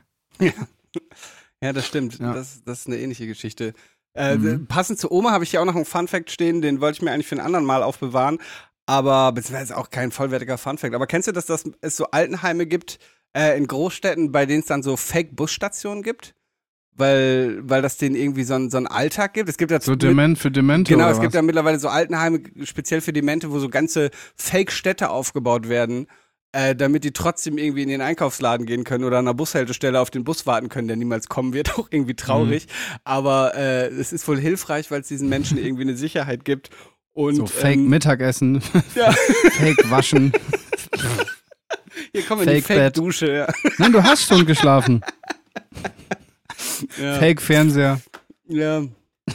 Ja, das stimmt.
Ja.
Das, das ist eine ähnliche Geschichte. Äh,
Mhm.
Passend zu Oma habe ich ja auch noch einen Funfact stehen, den wollte ich mir eigentlich für ein anderen Mal aufbewahren. Aber, beziehungsweise auch kein vollwertiger Funfact. Aber kennst du, dass das, es so Altenheime gibt äh, in Großstädten, bei denen es dann so Fake-Busstationen gibt? Weil, weil das denen irgendwie so, ein, so einen Alltag gibt. Es gibt ja
So dement für Demente
Genau,
oder
es gibt
was?
ja mittlerweile so Altenheime, speziell für Demente, wo so ganze Fake-Städte aufgebaut werden, äh, damit die trotzdem irgendwie in den Einkaufsladen gehen können oder an einer Bushaltestelle auf den Bus warten können, der niemals kommen wird. Auch irgendwie traurig.
Mhm.
Aber äh, es ist wohl hilfreich, weil es diesen Menschen irgendwie eine Sicherheit gibt. Und,
So Fake
ähm,
Mittagessen,
Ja.
Fake Waschen.
Hier kommen wir in die
Fake-Bett.
Fake-Dusche. Ja.
Nein, du hast schon geschlafen.
Ja.
Fake Fernseher.
Ja.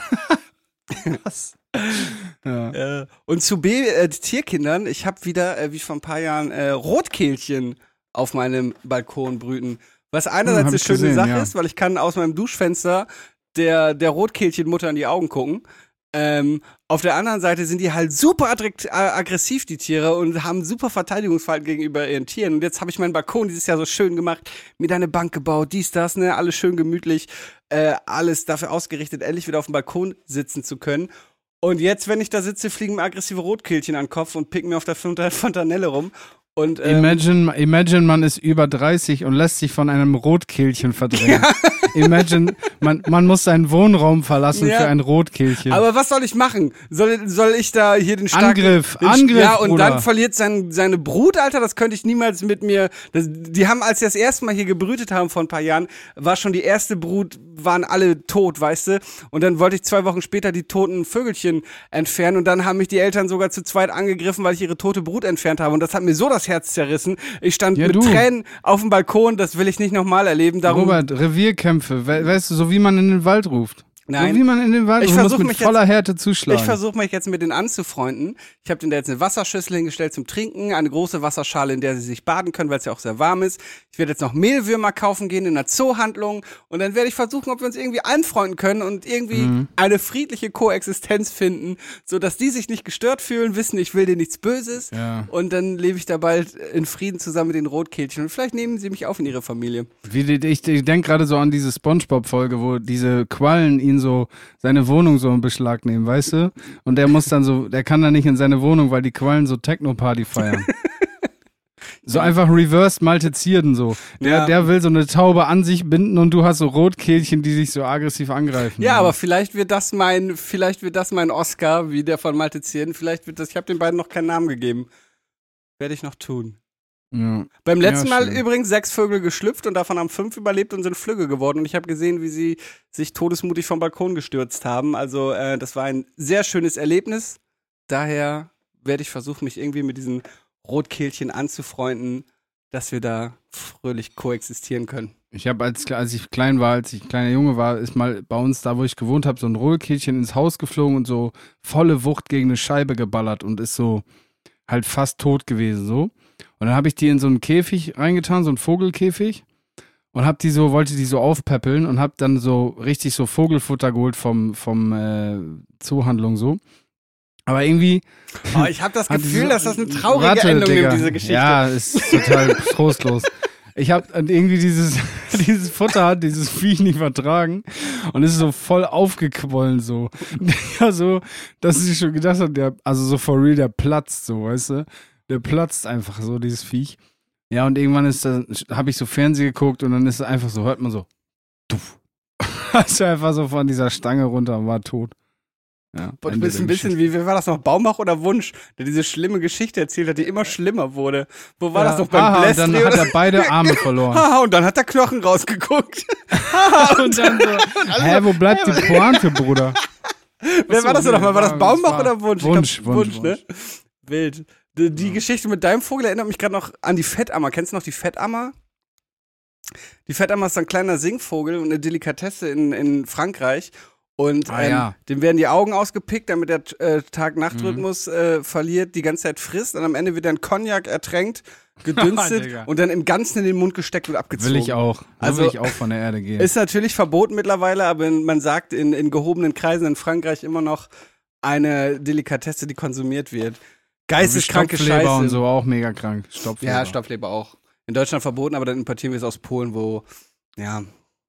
Ja.
Äh, und zu B äh, Tierkindern, ich habe wieder, äh, wie vor ein paar Jahren, äh, Rotkehlchen auf meinem Balkon brüten. Was einerseits
Hm, hab
eine
ich
schöne
gesehen,
Sache
ja.
ist, weil ich kann aus meinem Duschfenster der, der Rotkehlchenmutter in die Augen gucken. Ähm, auf der anderen Seite sind die halt super adrekt- äh, aggressiv, die Tiere, und haben super Verteidigungsverhalten gegenüber ihren Tieren. Und jetzt habe ich meinen Balkon dieses Jahr so schön gemacht, mir da eine Bank gebaut, dies, das, ne, alles schön gemütlich, äh, alles dafür ausgerichtet, endlich wieder auf dem Balkon sitzen zu können. Und jetzt, wenn ich da sitze, fliegen mir aggressive Rotkehlchen an den Kopf und picken mir auf der Font- Fontanelle rum. Und, ähm,
Imagine, imagine, man ist über dreißig und lässt sich von einem Rotkehlchen verdrängen. Imagine, man, man muss seinen Wohnraum verlassen
Ja.
für ein Rotkehlchen.
aber was soll ich machen? Soll, soll ich da hier den starken...
Angriff,
den,
Angriff,
Ja, und
Bruder.
dann verliert sein, seine Brut, Alter, das könnte ich niemals mit mir... Das, die haben, als sie das erste Mal hier gebrütet haben vor ein paar Jahren, war schon die erste Brut, waren alle tot, weißt du? Und dann wollte ich zwei Wochen später die toten Vögelchen entfernen und dann haben mich die Eltern sogar zu zweit angegriffen, weil ich ihre tote Brut entfernt habe. Und das hat mir so das Herz zerrissen. Ich stand
Ja,
mit
du.
Tränen auf dem Balkon, das will ich nicht nochmal erleben. Darum,
Robert, Revierkämpfe, we weißt du, so wie man in den Wald ruft.
Nein.
So wie man in den Wald
Ich
ruft, du musst
versuch
mit
mich
voller Härte zuschlagen.
Ich versuche mich jetzt mit denen anzufreunden. Ich habe denen da jetzt eine Wasserschüssel hingestellt zum Trinken, eine große Wasserschale, in der sie sich baden können, weil es ja auch sehr warm ist. Ich werde jetzt noch Mehlwürmer kaufen gehen in einer Zoohandlung und dann werde ich versuchen, ob wir uns irgendwie anfreunden können und irgendwie
Mhm.
eine friedliche Koexistenz finden, sodass die sich nicht gestört fühlen, wissen, ich will denen nichts Böses,
Ja.
und dann lebe ich da bald in Frieden zusammen mit den Rotkehlchen und vielleicht nehmen sie mich auf in ihre Familie.
Wie die, ich ich denke gerade so an diese Spongebob-Folge, wo diese Quallen ihn so, seine Wohnung so in Beschlag nehmen, weißt du? Und der muss dann so, der kann dann nicht in seine Wohnung, weil die Quallen so Techno-Party feiern. So einfach reverse Maltezierden so. Der,
Ja.
der will so eine Taube an sich binden und du hast so Rotkehlchen, die sich so aggressiv angreifen.
Ja, aber vielleicht wird das mein, vielleicht wird das mein Oscar, wie der von Maltezierden. Vielleicht wird das, ich habe den beiden noch keinen Namen gegeben. Werde ich noch tun.
Ja.
Beim letzten
Ja,
Mal
schön.
übrigens sechs Vögel geschlüpft und davon haben fünf überlebt und sind Flügge geworden. Und ich habe gesehen, wie sie sich todesmutig vom Balkon gestürzt haben. Also äh, das war ein sehr schönes Erlebnis. Daher werde ich versuchen, mich irgendwie mit diesen Rotkehlchen anzufreunden, dass wir da fröhlich koexistieren können.
Ich habe, als, als ich klein war, als ich ein kleiner Junge war, ist mal bei uns, da wo ich gewohnt habe, so ein Rotkehlchen ins Haus geflogen und so volle Wucht gegen eine Scheibe geballert und ist so halt fast tot gewesen so. Und dann habe ich die in so einen Käfig reingetan, so einen Vogelkäfig und hab die so, wollte die so aufpäppeln und hab dann so richtig so Vogelfutter geholt vom, vom äh, Zoohandlung so. Aber irgendwie
Oh, ich habe das
hat
Gefühl,
diese-
dass das eine traurige
Warte,
Endung
Digga.
nimmt, diese Geschichte.
Ja, ist total trostlos. Ich habe irgendwie dieses, dieses Futter hat dieses Viech nicht vertragen und ist so voll aufgequollen so. Ja, so, dass ich schon gedacht habe, der, also so for real, der platzt so, weißt du? Der platzt einfach so, dieses Viech. Ja, und irgendwann ist da, habe ich so Fernsehen geguckt und dann ist es einfach so, hört man so, tuff. Ist einfach so von dieser Stange runter und war tot. Ja,
Boah, du
Ende
bist
der
ein bisschen
Geschichte.
wie, wie war das noch, Baumbach oder Wunsch, der diese schlimme Geschichte erzählt hat, die immer schlimmer wurde. Wo war
Ja,
das noch beim
aha, und dann
Blästri?
hat er beide Arme verloren.
Haha, und dann hat der Knochen rausgeguckt. Haha,
Und dann so, hä, wo bleibt die Pointe, Bruder?
Wer war das denn nochmal? War das
war-
Baumbach
war
oder Wunsch? Ich
Wunsch,
glaub,
Wunsch,
Wunsch, ne? Wild. Die, die Geschichte mit deinem Vogel erinnert mich gerade noch an die Fettammer. Kennst du noch die Fettammer? Die Fettammer ist so ein kleiner Singvogel und eine Delikatesse in, in Frankreich. Und
Ah,
ähm,
ja.
dem werden die Augen ausgepickt, damit der äh, Tag-Nacht-Rhythmus äh, verliert, die ganze Zeit frisst und am Ende wird dann Cognac ertränkt, gedünstet
Digga.
und dann im Ganzen in den Mund gesteckt und abgezogen.
Will ich auch. So
Also-
will ich auch von der Erde gehen.
Ist natürlich verboten mittlerweile, aber man sagt in, in gehobenen Kreisen in Frankreich immer noch eine Delikatesse, die konsumiert wird. Geisteskranke
Stopfleber
Scheiße.
und so auch mega krank. Stopfleber.
Ja, Stoffleber auch. In Deutschland verboten, aber dann importieren wir es aus Polen, wo, ja.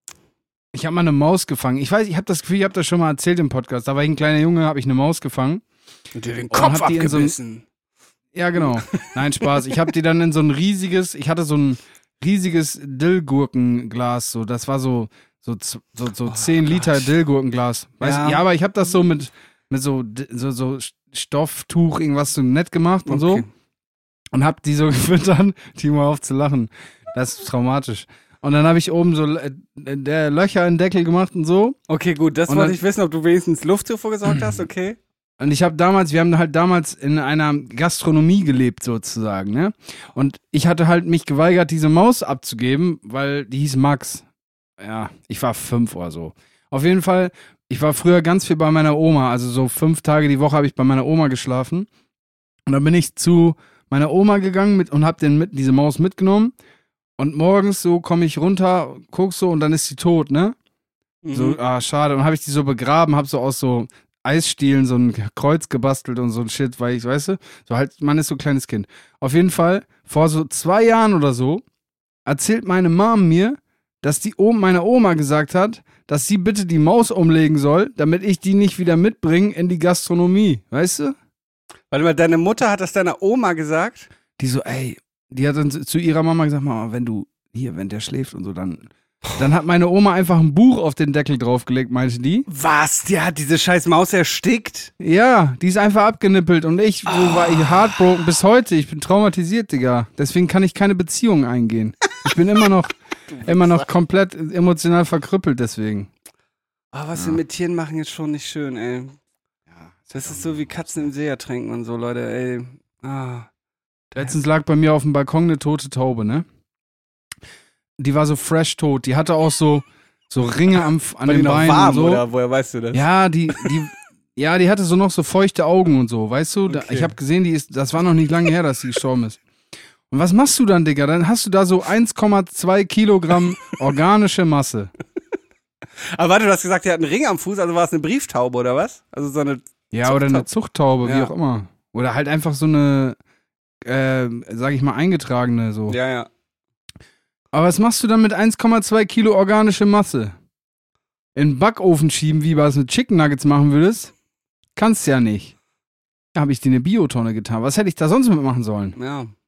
Ich habe mal eine Maus gefangen. Ich weiß, ich habe das Gefühl, ich habe das schon mal erzählt im Podcast. Da war ich ein kleiner Junge, habe ich eine Maus gefangen.
Und dir den
Und
Kopf
hab die in so ein-
abgebissen.
Ja, genau. Nein, Spaß. Ich habe die dann in so ein riesiges, ich hatte so ein riesiges Dillgurkenglas. So, das war so so so, so zehn Liter Dillgurkenglas. Weißt
Ja.
du? Ja, aber ich habe das so mit mit so so, so Stofftuch irgendwas so nett gemacht und so.
Okay.
Und hab die so gefüttert, die mal auf zu lachen. Das ist traumatisch. Und dann habe ich oben so äh, der Löcher in den Deckel gemacht und so.
Okay, gut, das
Und
wollte
dann-
ich wissen, ob du wenigstens Luftzufuhr gesorgt hast, okay?
Und ich habe damals, wir haben halt damals in einer Gastronomie gelebt sozusagen, ne? Und ich hatte halt mich geweigert, diese Maus abzugeben, weil die hieß Max. Ja, ich war fünf oder so. Auf jeden Fall, ich war früher ganz viel bei meiner Oma, also so fünf Tage die Woche habe ich bei meiner Oma geschlafen. Und dann bin ich zu meiner Oma gegangen mit, und habe den mit, diese Maus mitgenommen. Und morgens so komme ich runter, guck so und dann ist sie tot, ne? So,
Mhm.
ah, schade. Und habe ich die so begraben, habe so aus so Eisstielen so ein Kreuz gebastelt und so ein Shit, weil ich, weißt du, so halt, man ist so ein kleines Kind. Auf jeden Fall, vor so zwei Jahren oder so, erzählt meine Mom mir, dass die Oma, meine Oma gesagt hat, dass sie bitte die Maus umlegen soll, damit ich die nicht wieder mitbringe in die Gastronomie, weißt du?
Warte mal, deine Mutter hat das deiner Oma gesagt?
Die so, ey, die hat dann zu ihrer Mama gesagt, Mama, wenn du, hier, wenn der schläft und so, dann, dann hat meine Oma einfach ein Buch auf den Deckel draufgelegt, meinte die.
Was? Die hat diese scheiß Maus erstickt?
Ja, die ist einfach abgenippelt und ich, so war ich heartbroken bis heute. Ich bin traumatisiert, Digga. Deswegen kann ich keine Beziehung eingehen. Ich bin immer noch, immer noch komplett emotional verkrüppelt deswegen.
Oh, was wir mit Tieren machen, ist schon nicht schön, ey. Das ist so wie Katzen im See ertränken und so, Leute, ey. Ah.
Letztens lag bei mir auf dem Balkon eine tote Taube, ne? Die war so fresh tot. Die hatte auch so, so Ringe am, an
War die
den
noch
Beinen
warm,
und so.
oder woher weißt du das?
Ja, die, die, ja, die hatte so noch so feuchte Augen und so, weißt du? Da,
Okay.
ich habe gesehen, die ist, das war noch nicht lange her, dass sie gestorben ist. Und was machst du dann, Digga? Dann hast du da so eins Komma zwei Kilogramm organische Masse.
Aber warte, du hast gesagt, die hat einen Ring am Fuß, also war es eine Brieftaube, oder was? Also so eine.
Ja, oder eine Zuchttaube, wie
Ja.
auch immer. Oder halt einfach so eine, äh, sag ich mal, eingetragene so.
Ja, ja.
Aber was machst du dann mit eins Komma zwei Kilo organische Masse? In den Backofen schieben, wie du es mit Chicken Nuggets machen würdest? Kannst ja nicht. Da habe ich dir eine Biotonne getan. Was hätte ich da sonst mitmachen sollen?
Ja.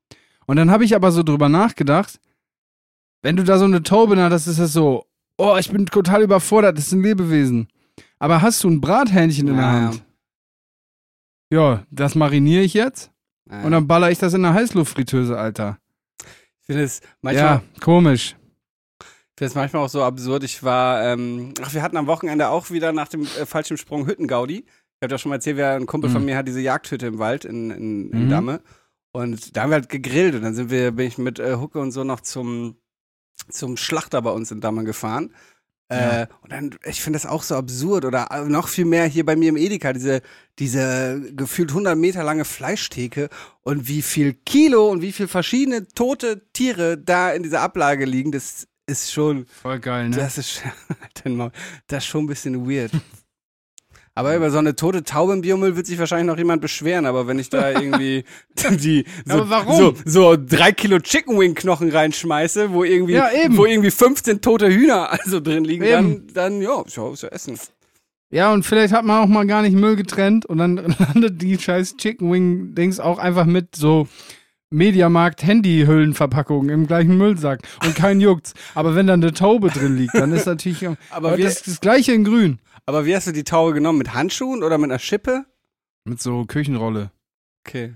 Und dann habe ich aber so drüber nachgedacht, wenn du da so eine Taube hast, das ist das so, oh, ich bin total überfordert, das ist ein Lebewesen. Aber hast du ein Brathähnchen in der
Ja,
Hand? Ja, das mariniere ich jetzt
Ja.
und dann baller ich das in eine Heißluftfritteuse, Alter.
Ich finde es manchmal,
Ja, komisch.
ich finde es manchmal auch so absurd. Ich war, ähm, ach, wir hatten am Wochenende auch wieder nach dem äh, Fallschirmsprung Hüttengaudi. Ich habe ja schon mal erzählt, wer ein Kumpel
Mhm.
von mir hat diese Jagdhütte im Wald in, in, in
Mhm.
Damme. Und da haben wir halt gegrillt und dann sind wir, bin ich mit äh, Hucke und so noch zum, zum Schlachter bei uns in Damme gefahren.
Ja.
Äh, und dann, ich finde das auch so absurd oder noch viel mehr hier bei mir im Edeka, diese, diese gefühlt hundert Meter lange Fleischtheke und wie viel Kilo und wie viel verschiedene tote Tiere da in dieser Ablage liegen, das ist schon,
Voll geil, ne?
das ist, Alter, Maul, das ist schon ein bisschen weird. Aber über so eine tote Taube im Biomüll wird sich wahrscheinlich noch jemand beschweren, aber wenn ich da irgendwie die so,
Aber warum?
so, so drei Kilo Chicken Wing Knochen reinschmeiße, wo irgendwie,
Ja, eben.
wo irgendwie fünfzehn tote Hühner also drin liegen,
Eben.
dann, dann, ja, ist ja, ist ja Essen.
Ja, und vielleicht hat man auch mal gar nicht Müll getrennt und dann landet die scheiß Chicken Wing Dings auch einfach mit so Mediamarkt Handyhüllenverpackungen im gleichen Müllsack und kein juckt's. Aber wenn dann eine Taube drin liegt, dann ist natürlich,
Aber
aber
wir-
das ist das gleiche in grün.
Aber wie hast du die Taube genommen? Mit Handschuhen oder mit einer Schippe?
Mit so Küchenrolle.
Okay.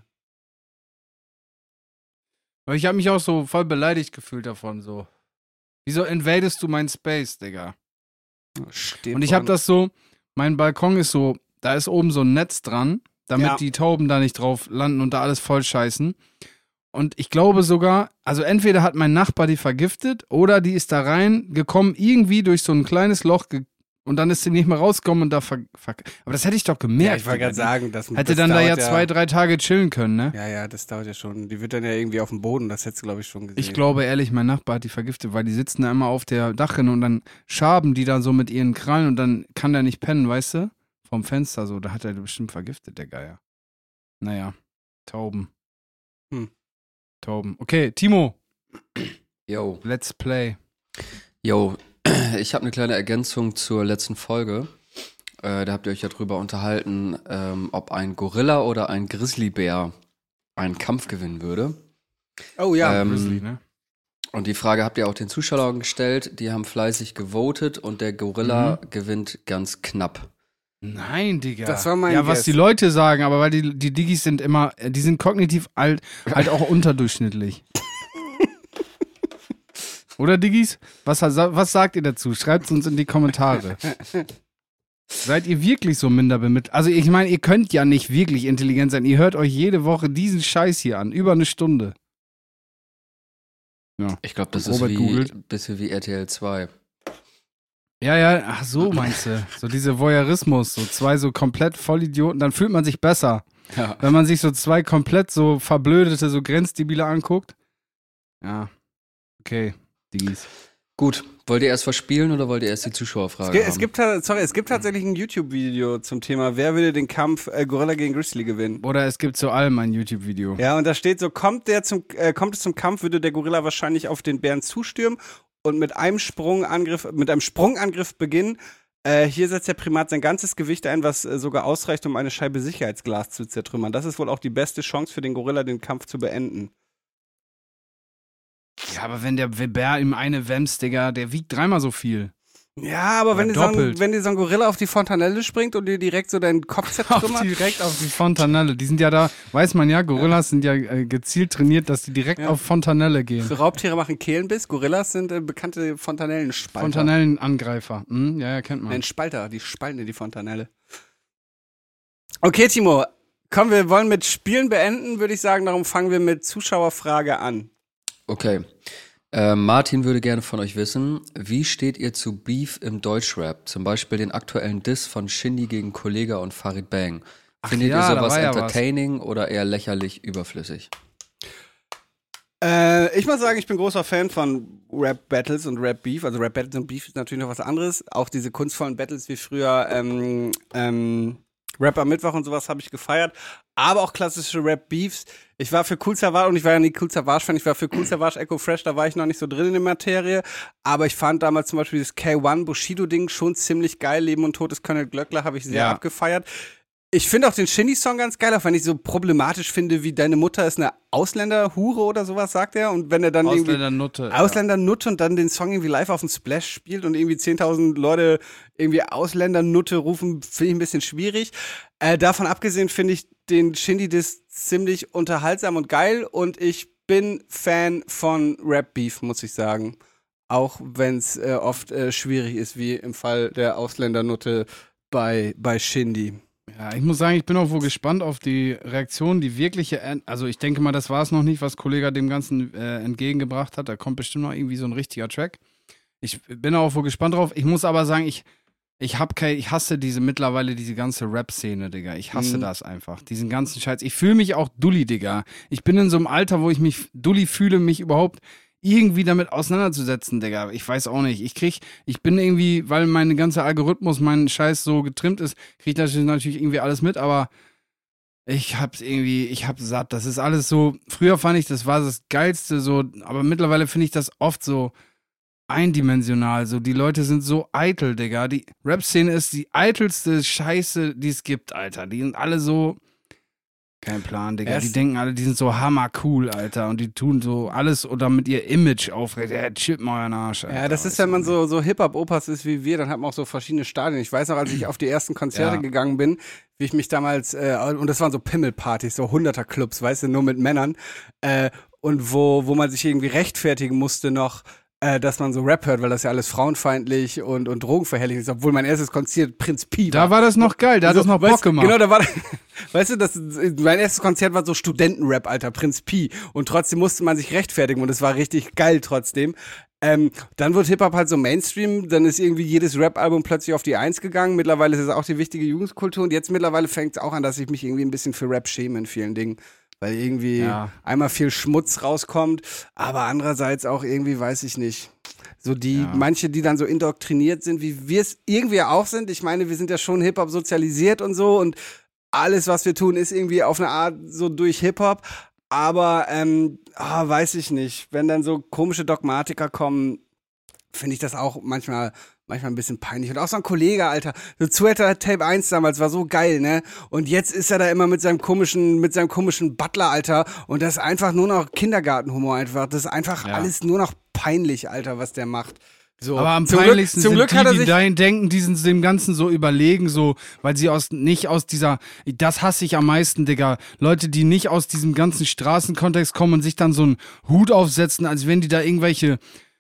Aber ich habe mich auch so voll beleidigt gefühlt davon, so. Wieso invadest du mein Space, Digga?
Steht
Und ich habe
voran.
das so, mein Balkon ist so, da ist oben so ein Netz dran, damit
Ja.
die Tauben da nicht drauf landen und da alles voll scheißen. Und ich glaube sogar, also entweder hat mein Nachbar die vergiftet oder die ist da reingekommen, irgendwie durch so ein kleines Loch ge und dann ist sie nicht mehr rausgekommen und da ver, ver Aber das hätte ich doch gemerkt.
Ja, ich wollte
Digga.
gerade sagen, das
Hätte
das
dann da ja
dauert
zwei, drei Tage chillen können, ne?
Ja, ja, das dauert ja schon. Die wird dann ja irgendwie auf dem Boden, das hättest du, glaube ich, schon gesehen.
Ich glaube ehrlich, mein Nachbar hat die vergiftet, weil die sitzen da immer auf der Dachrinne und dann schaben die da so mit ihren Krallen und dann kann der nicht pennen, weißt du? Vom Fenster so, da hat er bestimmt vergiftet, der Geier. Naja, Tauben.
Hm.
Tauben. Okay, Timo,
Yo.
let's play.
Yo, ich habe eine kleine Ergänzung zur letzten Folge. Äh, da habt ihr euch ja drüber unterhalten, ähm, ob ein Gorilla oder ein Grizzlybär einen Kampf gewinnen würde.
Oh ja.
Ähm,
Grizzly, ne?
Und die Frage habt ihr auch den Zuschauern gestellt. Die haben fleißig gewotet und der Gorilla gewinnt ganz knapp.
Nein, Digga.
Das war mein
Ja, was
Guess.
die Leute sagen, aber weil die, die Diggis sind immer, äh, die sind kognitiv alt, halt auch unterdurchschnittlich. Oder Diggis? Was, was sagt ihr dazu? Schreibt es uns in die Kommentare. Seid ihr wirklich so minder bemittelt? Also ich meine, ihr könnt ja nicht wirklich intelligent sein. Ihr hört euch jede Woche diesen Scheiß hier an. Über eine Stunde. Ja.
Ich glaube, das
Robert
ist wie,
googelt.
bisschen wie R T L zwei.
Ja, ja, ach so meinst du. So diese Voyeurismus, so zwei so komplett Vollidioten, dann fühlt man sich besser.
Ja.
Wenn man sich so zwei komplett so verblödete, so Grenzdebile anguckt. Ja. Okay, Diggis.
Gut, wollt ihr erst was spielen oder wollt ihr erst die
Es
Zuschauerfrage
gibt,
haben?
es, gibt, ta- sorry, es gibt tatsächlich ein YouTube-Video zum Thema, wer würde den Kampf äh, Gorilla gegen Grizzly gewinnen?
Oder es gibt zu allem ein YouTube-Video.
Ja, und da steht so, kommt, der zum, äh, kommt es zum Kampf, würde der Gorilla wahrscheinlich auf den Bären zustürmen und mit einem Sprungangriff, mit einem Sprungangriff beginnen. Äh, hier setzt der Primat sein ganzes Gewicht ein, was äh, sogar ausreicht, um eine Scheibe Sicherheitsglas zu zertrümmern. Das ist wohl auch die beste Chance für den Gorilla, den Kampf zu beenden.
Ja, aber wenn der Bär ihm eine wämst, Digga, der wiegt dreimal so viel.
Ja, aber wenn
Ja,
dir, so ein,
doppelt.
wenn dir so ein Gorilla auf die Fontanelle springt und dir direkt so deinen Kopf
Auf
zertrümmert.
direkt auf die Fontanelle. Die sind ja da, weiß man ja, Gorillas sind ja äh, gezielt trainiert, dass die direkt
Ja.
auf Fontanelle gehen.
Raubtiere machen Kehlenbiss, Gorillas sind äh, bekannte Fontanellenspalter.
Fontanellenangreifer. Hm, ja, ja, kennt man.
Nein, Spalter, die spalten in die Fontanelle. Okay, Timo, komm, wir wollen mit Spielen beenden, würde ich sagen. Darum fangen wir mit Zuschauerfrage an.
Okay. Äh, Martin würde gerne von euch wissen, wie steht ihr zu Beef im Deutschrap? Zum Beispiel den aktuellen Diss von Shindy gegen Kollega und Farid Bang. Findet
ja,
ihr
da
sowas
war ja was.
entertaining oder eher lächerlich überflüssig?
Äh, ich muss sagen, ich bin großer Fan von Rap-Battles und Rap-Beef. Also Rap-Battles und Beef ist natürlich noch was anderes. Auch diese kunstvollen Battles wie früher ähm, ähm, Rap am Mittwoch und sowas habe ich gefeiert. Aber auch klassische Rap-Beefs. Ich war für Cool Savage, und ich war ja nie Cool Savage-Fan, ich war für Cool Savage Echo Fresh, da war ich noch nicht so drin in der Materie. Aber ich fand damals zum Beispiel das K eins Bushido-Ding schon ziemlich geil. Leben und Tod des Colonel Glöckler habe ich sehr
Ja.
abgefeiert. Ich finde auch den Shindy-Song ganz geil, auch wenn ich so problematisch finde, wie deine Mutter ist eine Ausländerhure oder sowas, sagt er. Und wenn er dann irgendwie
Ausländernutte. Ja.
Ausländernutte und dann den Song irgendwie live auf dem Splash spielt und irgendwie zehntausend Leute irgendwie Ausländernutte rufen, finde ich ein bisschen schwierig. Äh, davon abgesehen finde ich den Shindy-Diss ziemlich unterhaltsam und geil und ich bin Fan von Rap-Beef, muss ich sagen. Auch wenn es äh, oft äh, schwierig ist, wie im Fall der Ausländernutte bei, bei Shindy.
Ja, ich muss sagen, ich bin auch wohl gespannt auf die Reaktion, die wirkliche, also ich denke mal, das war es noch nicht, was Kollega dem Ganzen äh, entgegengebracht hat. Da kommt bestimmt noch irgendwie so ein richtiger Track. Ich bin auch wohl gespannt drauf. Ich muss aber sagen, ich, ich hab kein, ich hasse diese mittlerweile diese ganze Rap-Szene, Digga. Ich hasse mhm. das einfach. Diesen ganzen Scheiß. Ich fühle mich auch dulli, Digga. Ich bin in so einem Alter, wo ich mich dulli fühle, mich überhaupt irgendwie damit auseinanderzusetzen, Digga. Ich weiß auch nicht. Ich krieg, ich bin irgendwie, weil mein ganzer Algorithmus, mein Scheiß so getrimmt ist, krieg ich natürlich irgendwie alles mit, aber ich hab's irgendwie, ich hab's satt. Das ist alles so, früher fand ich, das war das Geilste, so, aber mittlerweile finde ich das oft so eindimensional, so. Die Leute sind so eitel, Digga. Die Rap-Szene ist die eitelste Scheiße, die es gibt, Alter. Die sind alle so, kein Plan, Digga.
Erst
die denken alle, die sind so hammercool, Alter. Und die tun so alles oder mit ihr Image aufreden. Ja, chip mal euren Arsch, Alter.
Ja, das ist, wenn man so, so Hip-Hop-Opas ist wie wir, dann hat man auch so verschiedene Stadien. Ich weiß noch, als ich auf die ersten Konzerte
Ja.
gegangen bin, wie ich mich damals, äh, und das waren so Pimmelpartys, so Hunderter-Clubs, weißt du, nur mit Männern, äh, und wo, wo man sich irgendwie rechtfertigen musste noch, äh, dass man so Rap hört, weil das ja alles frauenfeindlich und, und drogenverherrlichend ist, obwohl mein erstes Konzert Prinz Pi war.
Da war das noch geil, da hat
So,
das noch
weißt,
Bock gemacht.
Genau, da war, weißt du, das, mein erstes Konzert war so Studentenrap, Alter, Prinz Pi. Und trotzdem musste man sich rechtfertigen und es war richtig geil trotzdem. Ähm, dann wird Hip-Hop halt so Mainstream, dann ist irgendwie jedes Rap-Album plötzlich auf die Eins gegangen. Mittlerweile ist es auch die wichtige Jugendkultur und jetzt mittlerweile fängt es auch an, dass ich mich irgendwie ein bisschen für Rap schäme in vielen Dingen. Weil irgendwie
Ja.
einmal viel Schmutz rauskommt, aber andererseits auch irgendwie, weiß ich nicht. So die,
Ja.
manche, die dann so indoktriniert sind, wie wir es irgendwie auch sind. Ich meine, wir sind ja schon Hip-Hop sozialisiert und so und alles, was wir tun, ist irgendwie auf eine Art so durch Hip-Hop. Aber, ähm, ah, weiß ich nicht. Wenn dann so komische Dogmatiker kommen, finde ich das auch manchmal, manchmal ein bisschen peinlich. Und auch so ein Kollege, Alter, so Twitter Tape eins damals war so geil, ne? Und jetzt ist er da immer mit seinem komischen, mit seinem komischen Butler, Alter. Und das ist einfach nur noch Kindergartenhumor einfach. Das ist einfach
Ja.
alles nur noch peinlich, Alter, was der macht. So.
Aber am
zum
peinlichsten
Glück, zum
sind
Glück hat er
die, die
sich
dahin denken, die sind dem Ganzen so überlegen, so, weil sie aus, nicht aus dieser, das hasse ich am meisten, Digga, Leute, die nicht aus diesem ganzen Straßenkontext kommen und sich dann so einen Hut aufsetzen, als wenn die da irgendwelche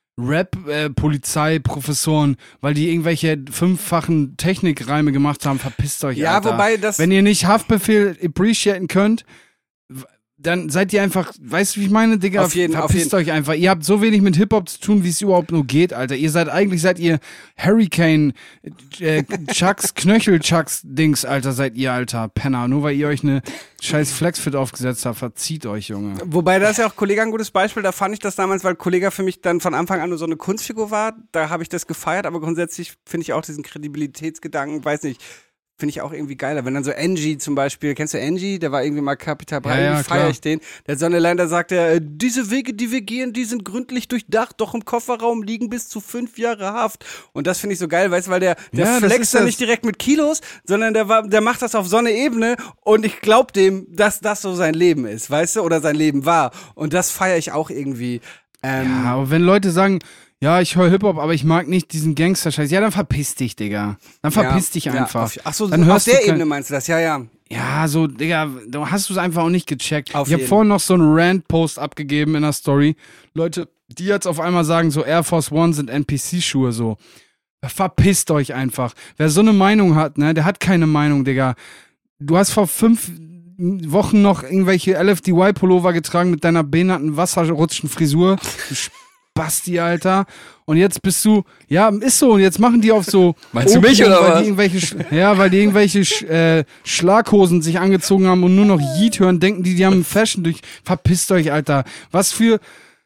Rap-Polizei-Professoren, weil die irgendwelche fünffachen Technikreime gemacht haben, verpisst euch,
Ja,
Alter.
wobei das-
Wenn ihr nicht Haftbefehl appreciaten könnt, dann seid ihr einfach, weißt du, wie ich meine, Digga?
Auf jeden- auf
Verpisst
jeden-
euch einfach. Ihr habt so wenig mit Hip-Hop zu tun, wie es überhaupt nur geht, Alter. Ihr seid, eigentlich seid ihr Hurricane, äh, Chucks, Knöchel-Chucks-Dings, Alter, seid ihr, Alter, Penner. Nur weil ihr euch eine scheiß Flexfit aufgesetzt habt, verzieht euch, Junge.
Wobei, da ist ja auch Kollega ein gutes Beispiel, da fand ich das damals, weil Kollega für mich dann von Anfang an nur so eine Kunstfigur war, da habe ich das gefeiert, aber grundsätzlich finde ich auch diesen Kredibilitätsgedanken, weiß nicht, finde ich auch irgendwie geiler. Wenn dann so Angie zum Beispiel, kennst du Angie? Der war irgendwie mal Capital Bra,
Ja, ja,
irgendwie feiere
klar.
ich den. Der hat so eine Line, da sagt er, äh, diese Wege, die wir gehen, die sind gründlich durchdacht, doch im Kofferraum liegen bis zu fünf Jahre Haft. Und das finde ich so geil, weißt du, weil der, der
Ja, das
flext
ist
dann
das.
nicht direkt mit Kilos, sondern der, war, der macht das auf so eine Ebene und ich glaube dem, dass das so sein Leben ist, weißt du, oder sein Leben war. Und das feiere ich auch irgendwie. Ähm,
Ja, aber wenn Leute sagen, ja, ich höre Hip-Hop, aber ich mag nicht diesen Gangster-Scheiß, ja, dann verpiss dich, Digga. Dann verpiss
ja,
dich
ja,
einfach.
auf, ach so,
dann
auf
hörst
der
du kein-
Ebene meinst du das, ja, ja.
Ja, so, Digga, du hast es einfach auch nicht gecheckt.
Auf
ich habe
jeden.
vorhin noch so einen Rant-Post abgegeben in der Story. Leute, die jetzt auf einmal sagen, so Air Force One sind N P C-Schuhe, so. Verpisst euch einfach. Wer so eine Meinung hat, ne, der hat keine Meinung, Digga. Du hast vor fünf Wochen noch irgendwelche L F D Y-Pullover getragen mit deiner behinderten wasserrutschen Frisur. Du Basti, Alter. Und jetzt bist du, ja, ist so, und jetzt machen die auf so.
Meinst du mich,
Opium,
oder
weil
was?
Die irgendwelche, Sch- ja, weil die irgendwelche Sch- äh, Schlaghosen sich angezogen haben und nur noch Yeet hören, denken die, die haben Fashion durch. Verpisst euch, Alter. Was für.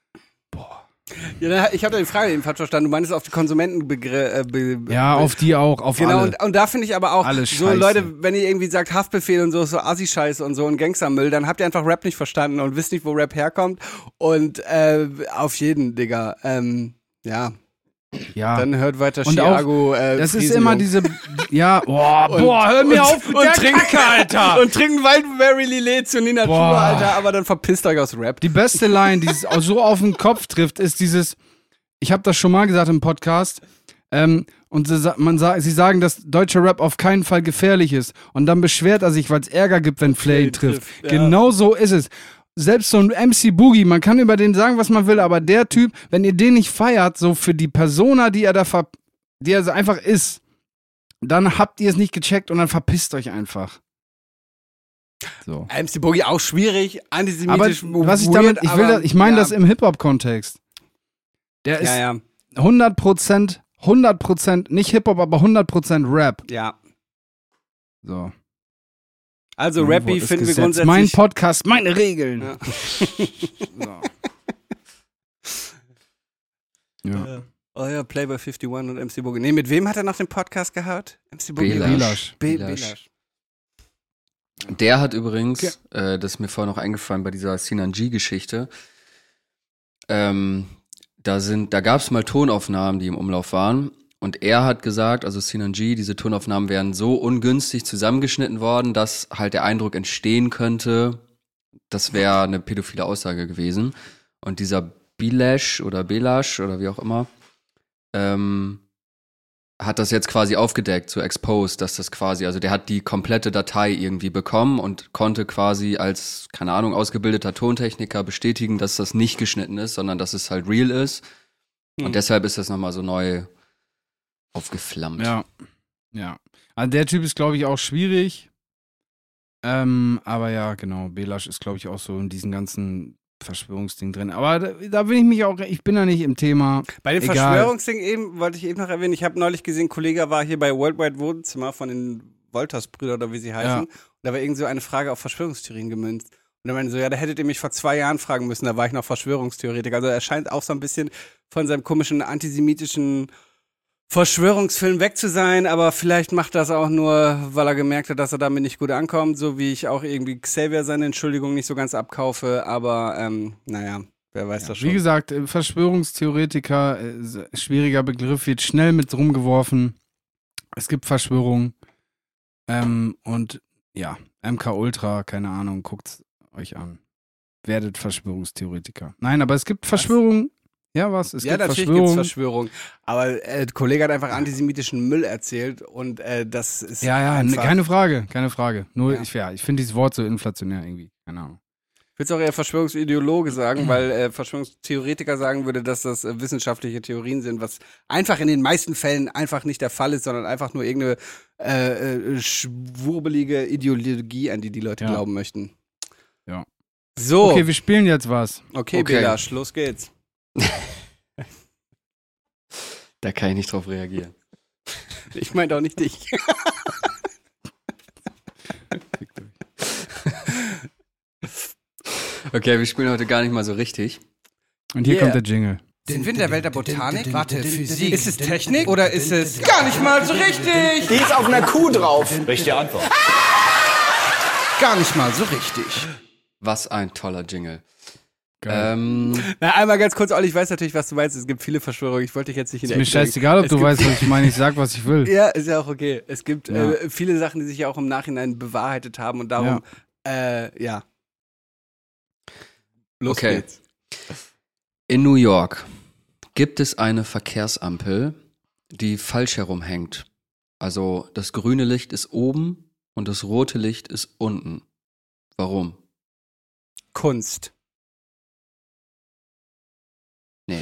ja da- ich habe da die Frage eben falsch verstanden. Du meinst auf die Konsumentenbegriff. Äh, be,
Ja, auf die auch, auf
Genau,
alle.
und, und da finde ich aber auch,
Alle
so
Scheiße.
Leute, wenn ihr irgendwie sagt Haftbefehl und so, so Assi-Scheiße und so und Gangstermüll, dann habt ihr einfach Rap nicht verstanden und wisst nicht, wo Rap herkommt. Und äh, auf jeden, Digga. Ähm, ja,
ja.
dann hört weiter
Und auch,
Chiago. Äh,
Das ist
Friesenjung.
immer diese, Ja, boah, boah, hör mir auf mit
und
der
trinken,
Kacke, Alter.
Und trinken Wildberry Lillet zu Nina Schur,
Boah.
Alter, aber dann verpisst euch aus Rap.
Die beste Line, die es auch so auf den Kopf trifft, ist dieses, ich habe das schon mal gesagt im Podcast, ähm, und sie, sa- man sa- sie sagen, dass deutscher Rap auf keinen Fall gefährlich ist. Und dann beschwert er sich, weil es Ärger gibt, wenn Flay ihn trifft.
trifft, ja.
Genau so ist es. Selbst so ein M C Boogie, man kann über den sagen, was man will, aber der Typ, wenn ihr den nicht feiert, so für die Persona, die er da ver die er so einfach ist, dann habt ihr es nicht gecheckt und dann verpisst euch einfach. So.
M C Boogie auch schwierig,
Aber
antisemitisch,
was ich
weird,
damit, ich will
aber,
das, ich meine
ja,
das im Hip-Hop-Kontext. Der ist
Ja, ja,
hundert Prozent, hundert Prozent, nicht Hip-Hop, aber hundert Prozent Rap.
ja.
So.
Also
Mein
Rappy
Wort ist
finden wir
Gesetz.
grundsätzlich...
Mein Podcast, meine Regeln.
Ja.
So. Ja.
Oh ja, Playboy einundfünfzig und M C Boogie. Nee, mit wem hat er nach dem Podcast gehabt? M C Boogie?
Belasch.
Be-
Belasch.
Belasch.
Der hat übrigens, äh, das ist mir vorher noch eingefallen bei dieser Sinan G-Geschichte, ähm, da sind, da gab es mal Tonaufnahmen, die im Umlauf waren. Und er hat gesagt, also Sinan G, diese Tonaufnahmen wären so ungünstig zusammengeschnitten worden, dass halt der Eindruck entstehen könnte, das wäre eine pädophile Aussage gewesen. Und dieser Belash oder Belash oder wie auch immer, ähm, hat das jetzt quasi aufgedeckt, so exposed, dass das quasi, also der hat die komplette Datei irgendwie bekommen und konnte quasi als, keine Ahnung, ausgebildeter Tontechniker bestätigen, dass das nicht geschnitten ist, sondern dass es halt real ist.
Hm.
Und deshalb ist das nochmal so neu aufgeflammt.
Ja. Ja. Also der Typ ist, glaube ich, auch schwierig. Ähm, aber ja, genau, Belasch ist, glaube ich, auch so in diesen ganzen Verschwörungsding drin. Aber da, da bin ich mich auch, ich bin da nicht im Thema.
Bei dem
Egal.
Verschwörungsding eben, wollte ich eben noch erwähnen, ich habe neulich gesehen, ein Kollege war hier bei Worldwide Wohnzimmer von den Wolters-Brüdern oder wie sie heißen.
Ja.
Und da war irgend so eine Frage auf Verschwörungstheorien gemünzt. Und er meinte so, ja, da hättet ihr mich vor zwei Jahren fragen müssen, da war ich noch Verschwörungstheoretiker. Also er scheint auch so ein bisschen von seinem komischen antisemitischen Verschwörungsfilm weg zu sein, aber vielleicht macht das auch nur, weil er gemerkt hat, dass er damit nicht gut ankommt, so wie ich auch irgendwie Xavier seine Entschuldigung nicht so ganz abkaufe, aber ähm, naja, wer weiß das schon.
Wie gesagt, äh, Verschwörungstheoretiker, äh, schwieriger Begriff, wird schnell mit rumgeworfen. Es gibt Verschwörungen. Ähm, und ja, M K Ultra, keine Ahnung, guckt's euch an. Werdet Verschwörungstheoretiker. Nein, aber es gibt Verschwörungen. Ja, was? Es
ja,
gibt
natürlich gibt es Verschwörungen. Aber äh, der Kollege hat einfach antisemitischen Müll erzählt und äh, das ist.
Ja, ja,
einfach,
keine Frage, keine Frage. Nur,
Ja.
ich, ja, ich finde dieses Wort so inflationär irgendwie. Keine Ahnung.
Ich würde es auch eher Verschwörungsideologe sagen, weil äh, Verschwörungstheoretiker sagen würde, dass das äh, wissenschaftliche Theorien sind, was einfach in den meisten Fällen einfach nicht der Fall ist, sondern einfach nur irgendeine äh, äh, schwurbelige Ideologie, an die die Leute
Ja.
glauben möchten.
Ja.
So,
Okay,
okay,
wir spielen jetzt was.
okay,
Okay.
Belasch, los geht's.
Da kann ich nicht drauf reagieren.
Ich meine auch nicht dich.
Okay, wir spielen heute gar nicht mal so richtig.
Und hier
Yeah.
kommt der Jingle.
Sind wir in der Welt der Botanik? Warte, Physik.
Ist es Technik oder ist es gar nicht mal so richtig?
Die ist auf einer Kuh drauf. Richtige Antwort.
Gar nicht mal so richtig.
Was ein toller Jingle.
Geil.
Ähm,
Na, einmal ganz kurz, Olli, ich weiß natürlich, was du meinst. Es gibt viele Verschwörungen. Ich wollte dich jetzt nicht in
Ist
der
mir
Ecke drängen.
scheißegal, ob
Es
du
gibt-
weißt, was ich meine. Ich sag, was ich will.
Ja, ist ja auch okay. Es gibt
Ja.
äh, viele Sachen, die sich ja auch im Nachhinein bewahrheitet haben und darum, äh, ja. Los
Okay.
geht's.
in New York gibt es eine Verkehrsampel, die falsch herum hängt. Also das grüne Licht ist oben und das rote Licht ist unten. Warum?
Kunst.
Nee.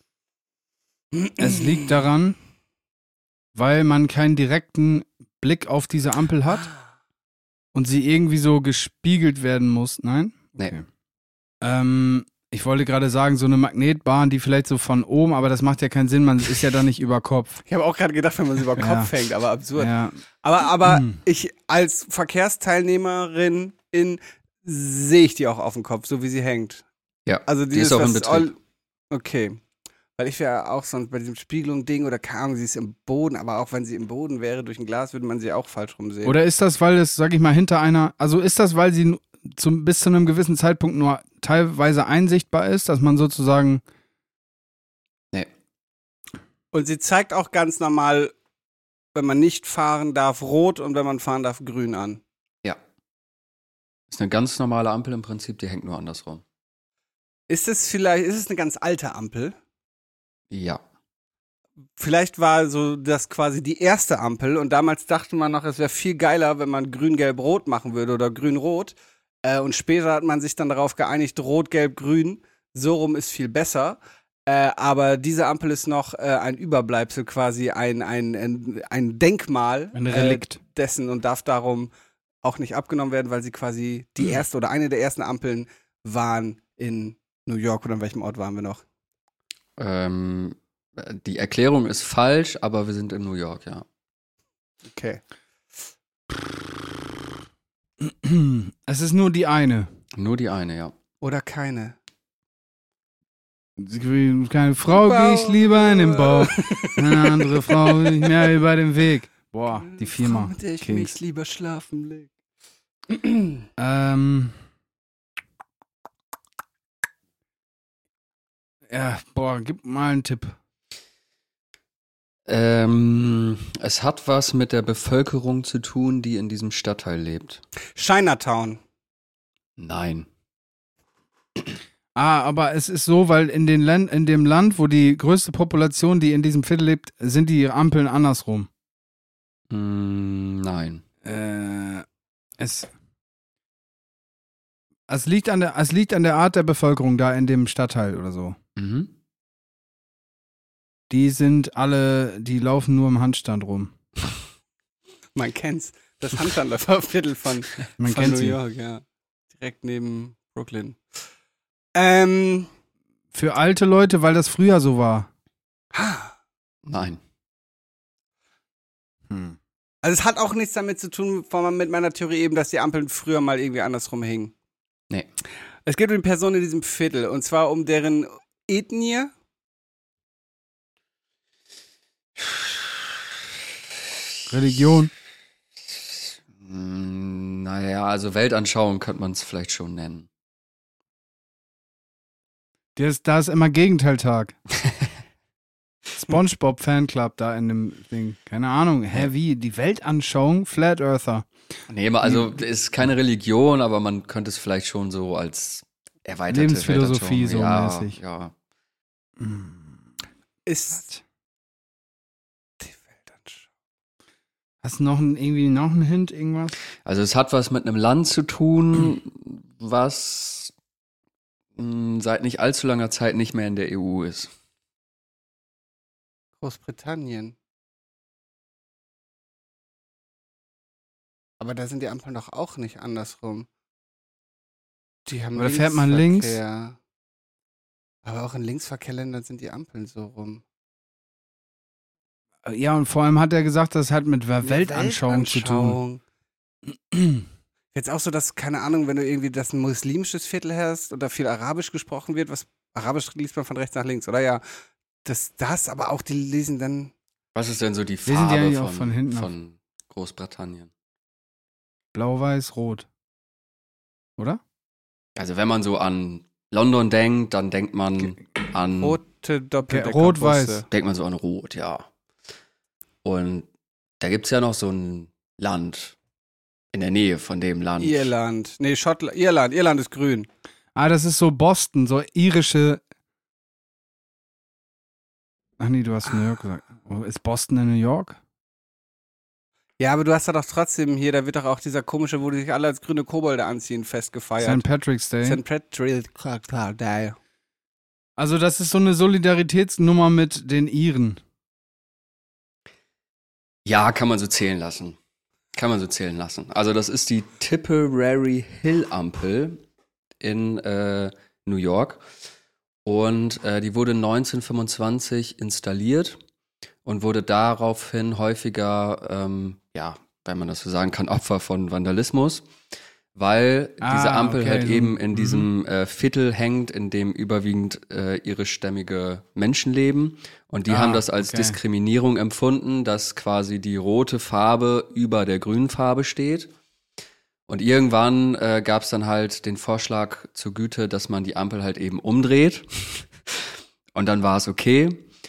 Es liegt daran, weil man keinen direkten Blick auf diese Ampel hat und sie irgendwie so gespiegelt werden muss. Nein?
Nee.
Okay. Ähm, ich wollte gerade sagen, so eine Magnetbahn, die vielleicht so von oben, aber das macht ja keinen Sinn, man ist ja da nicht über Kopf.
Ich habe auch gerade gedacht, wenn man es über den
Ja.
Kopf hängt, aber absurd.
Ja.
Aber, aber
Hm.
ich als Verkehrsteilnehmerin in, sehe ich die auch auf dem Kopf, so wie sie hängt.
Ja,
Also
die
dieses,
ist auch
was
in Betrieb.
Ol- okay. Weil ich wäre auch sonst bei diesem Spiegelung-Ding oder keine Ahnung, sie ist im Boden, aber auch wenn sie im Boden wäre, durch ein Glas, würde man sie auch falsch rumsehen.
Oder ist das, weil es, sag ich mal, hinter einer, also ist das, weil sie n- zum, bis zu einem gewissen Zeitpunkt nur teilweise einsichtbar ist, dass man sozusagen,
Und sie zeigt auch ganz normal wenn man nicht fahren darf, rot und wenn man fahren darf, grün an.
Ja. Ist eine ganz normale Ampel im Prinzip, die hängt nur andersrum.
Ist es vielleicht, ist es eine ganz alte Ampel?
Ja.
Vielleicht war so das quasi die erste Ampel und damals dachte man noch, es wäre viel geiler, wenn man grün-gelb-rot machen würde oder grün-rot. Äh, und später hat man sich dann darauf geeinigt, rot-gelb-grün, so rum ist viel besser. Äh, aber diese Ampel ist noch äh, ein Überbleibsel, quasi ein, ein, ein, ein Denkmal
Ein Relikt.
Äh, dessen und darf darum auch nicht abgenommen werden, weil sie quasi die erste oder eine der ersten Ampeln waren in New York. Oder in welchem Ort waren wir noch?
Ähm, die Erklärung ist falsch, aber wir sind in New York, ja.
Okay.
Es ist nur die eine.
Nur die eine, ja.
Oder keine.
Keine Frau gehe ich lieber in den Bauch. Eine andere Frau nicht mehr über den Weg. Boah, die
Frau,
Firma.
mit der ich
Kings.
mich lieber schlafen leg.
Ähm. Ja, boah, gib mal einen Tipp.
Ähm, es hat was mit der Bevölkerung zu tun, die in diesem Stadtteil lebt.
Chinatown.
Nein.
Ah, aber es ist so, weil in, den Län- in dem Land, wo die größte Population, die in diesem Viertel lebt, sind die Ampeln andersrum.
Mm, nein.
Äh, es, es, liegt an der, es liegt an der Art der Bevölkerung da in dem Stadtteil oder so.
Mhm.
Die sind alle, die laufen nur im Handstand rum.
Man kennt's. Das Handschanderviertel von,
Man
von
kennt
New
sie.
York, ja. Direkt neben Brooklyn. Ähm.
Für alte Leute, weil das früher so war.
Nein.
Hm.
Also es hat auch nichts damit zu tun, von, mit meiner Theorie eben, dass die Ampeln früher mal irgendwie andersrum hingen.
Nee.
Es geht um die Person in diesem Viertel und zwar um deren Ethnie.
Religion.
Mm, naja, also Weltanschauung könnte man es vielleicht schon nennen.
Der ist, da ist immer Gegenteiltag. SpongeBob Fanclub da in dem Ding. Keine Ahnung. Hä, wie? Die Weltanschauung? Flat Earther.
Nee, ma- also ist keine Religion, aber man könnte es vielleicht schon so als erweiterte
Lebensphilosophie
Weltanschauung-
so
ja,
mäßig.
Ja.
Ist die Weltanschauung.
Hast du noch ein, irgendwie noch einen Hint, irgendwas?
Also es hat was mit einem Land zu tun, was mh, seit nicht allzu langer Zeit nicht mehr in der E U ist.
Großbritannien. Aber da sind die Ampeln doch auch nicht andersrum. Die haben
Aber da fährt man links.
Linksverkehr. Aber auch in Linksverkehrländern sind die Ampeln so rum.
Ja, und vor allem hat er gesagt, das hat mit der Weltanschauung zu tun.
Weltanschauung. Jetzt auch so, dass, keine Ahnung, wenn du irgendwie das ein muslimisches Viertel hast oder viel Arabisch gesprochen wird, was Arabisch liest man von rechts nach links, oder? Ja, das, das, aber auch die lesen dann.
Was ist denn so die
Lesen die
Farbe
eigentlich
von,
auch von hinten ab?
von Großbritannien?
Blau, weiß, rot. Oder?
Also wenn man so an London denkt, dann denkt man an
Rote Doppeldecker.
Rot-Weiß.
denkt man so an Rot, ja. Und da gibt es ja noch so ein Land in der Nähe von dem Land.
Irland. Nee, Schottland. Irland. Irland ist grün.
Ah, das ist so Boston, so irische. Ach nee, du hast New York gesagt. Oh, ist Boston in New York?
Ja, aber du hast da doch trotzdem hier, da wird doch auch dieser komische, wo die sich alle als grüne Kobolde anziehen, festgefeiert.
Sankt Patrick's Day.
Sankt Patrick's Day.
Also das ist so eine Solidaritätsnummer mit den Iren.
Ja, kann man so zählen lassen. Kann man so zählen lassen. Also das ist die Tipperary Hill Ampel in äh, New York. Und äh, die wurde neunzehnhundertfünfundzwanzig installiert und wurde daraufhin häufiger, ähm, ja, wenn man das so sagen kann, Opfer von Vandalismus, weil
Ah,
diese Ampel
okay,
halt
so,
eben in
mhm.
diesem äh, Viertel hängt, in dem überwiegend äh, irischstämmige Menschen leben. Und die
Ah,
haben das als
okay.
Diskriminierung empfunden, dass quasi die rote Farbe über der grünen Farbe steht. Und irgendwann äh, gab es dann halt den Vorschlag zur Güte, dass man die Ampel halt eben umdreht. Und dann war es okay.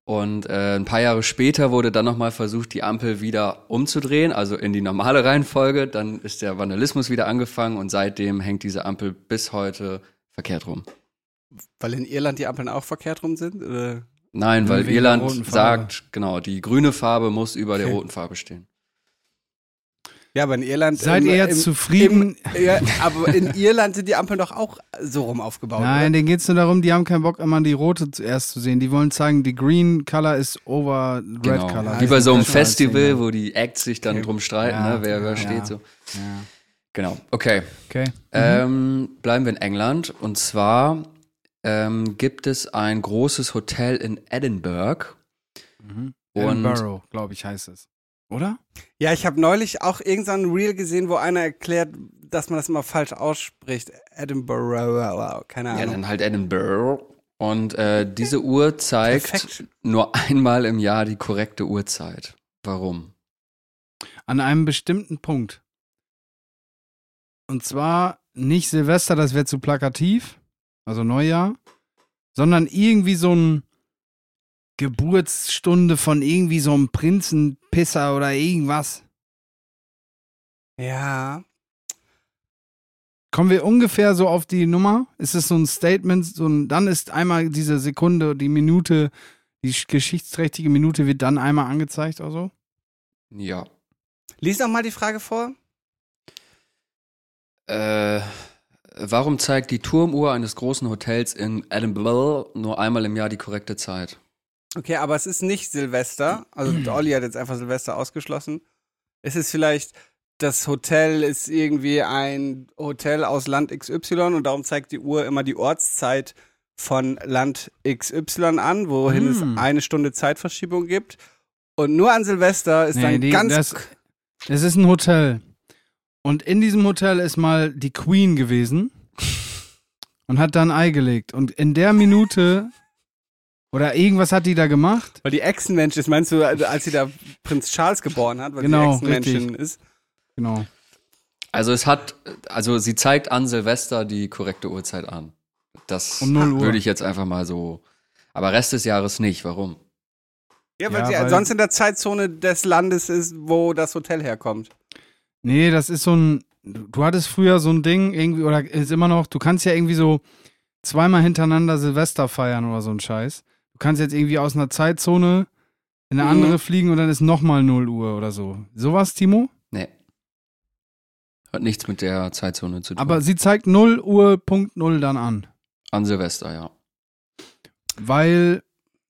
Und äh, ein paar Jahre später wurde dann nochmal versucht, die Ampel wieder umzudrehen, also in die normale Reihenfolge. Dann ist der Vandalismus wieder angefangen und seitdem hängt diese Ampel bis heute verkehrt rum.
Weil in Irland die Ampeln auch verkehrt rum sind? Oder?
Nein, weil
Wegen der
Irland
roten Farbe.
sagt, genau, die grüne Farbe muss über
Okay.
der roten Farbe stehen.
Ja, aber in Irland.
Seid
im-
ihr jetzt
im-
zufrieden?
Im, ja, aber in Irland sind die Ampeln doch auch so rum aufgebaut.
Nein,
oder?
denen geht's nur darum, die haben keinen Bock, immer die rote zuerst zu sehen. Die wollen zeigen, die Green Color ist over red
Genau.
Color.
Wie bei so einem
Das heißt,
Festival,
ja.
wo die Acts sich dann
Okay.
drum streiten,
Ja,
ne, wer, wer
ja,
steht
ja.
so.
Ja.
Genau, okay.
Okay.
Ähm, bleiben wir in England. Und zwar ähm, gibt es ein großes Hotel in Edinburgh.
Mhm.
Und
Edinburgh, glaube ich, heißt es. Oder?
Ja, ich habe neulich auch irgendein Reel gesehen, wo einer erklärt, dass man das immer falsch ausspricht. Edinburgh, keine
ja,
Ahnung.
dann halt Edinburgh. Und äh, diese Uhr zeigt
Perfekt.
nur einmal im Jahr die korrekte Uhrzeit. Warum?
An einem bestimmten Punkt. Und zwar nicht Silvester, das wäre zu plakativ, also Neujahr, sondern irgendwie so ein Geburtsstunde von irgendwie so einem Prinzenpisser oder irgendwas.
Ja.
Kommen wir ungefähr so auf die Nummer? Ist es so ein Statement? So ein, dann ist einmal diese Sekunde, die Minute, die geschichtsträchtige Minute wird dann einmal angezeigt oder so?
Ja.
Lies noch mal die Frage vor.
Äh, warum zeigt die Turmuhr eines großen Hotels in Edinburgh nur einmal im Jahr die korrekte Zeit?
Okay, aber es ist nicht Silvester. Also der Olli hat jetzt einfach Silvester ausgeschlossen. Es ist vielleicht, das Hotel ist irgendwie ein Hotel aus Land X Y und darum zeigt die Uhr immer die Ortszeit von Land X Y an, wohin
Hm.
es eine Stunde Zeitverschiebung gibt. Und nur an Silvester ist
Nee,
dann
die-
ganz...
das- Es ist ein Hotel. Und in diesem Hotel ist mal die Queen gewesen und hat da ein Ei gelegt. Und in der Minute, oder irgendwas hat die da gemacht.
weil die Echsenmensch ist, meinst du, als sie da Prinz Charles geboren hat, weil
Genau,
sie Echsenmenschen
richtig.
ist?
Genau.
Also es hat, also sie zeigt an Silvester die korrekte Uhrzeit an. Das
Um null Uhr.
würde ich jetzt einfach mal so. Aber Rest des Jahres nicht. Warum?
Ja, weil
Ja,
sie
weil-
sonst in der Zeitzone des Landes ist, wo das Hotel herkommt.
Nee, das ist so ein, du hattest früher so ein Ding irgendwie, oder ist immer noch, du kannst ja irgendwie so zweimal hintereinander Silvester feiern oder so ein Scheiß. Du kannst jetzt irgendwie aus einer Zeitzone in eine
Mhm.
andere fliegen und dann ist nochmal null Uhr oder so. Sowas, Timo?
Nee. Hat nichts mit der Zeitzone zu tun.
Aber sie zeigt null Uhr Punkt null dann an.
an Silvester, ja.
Weil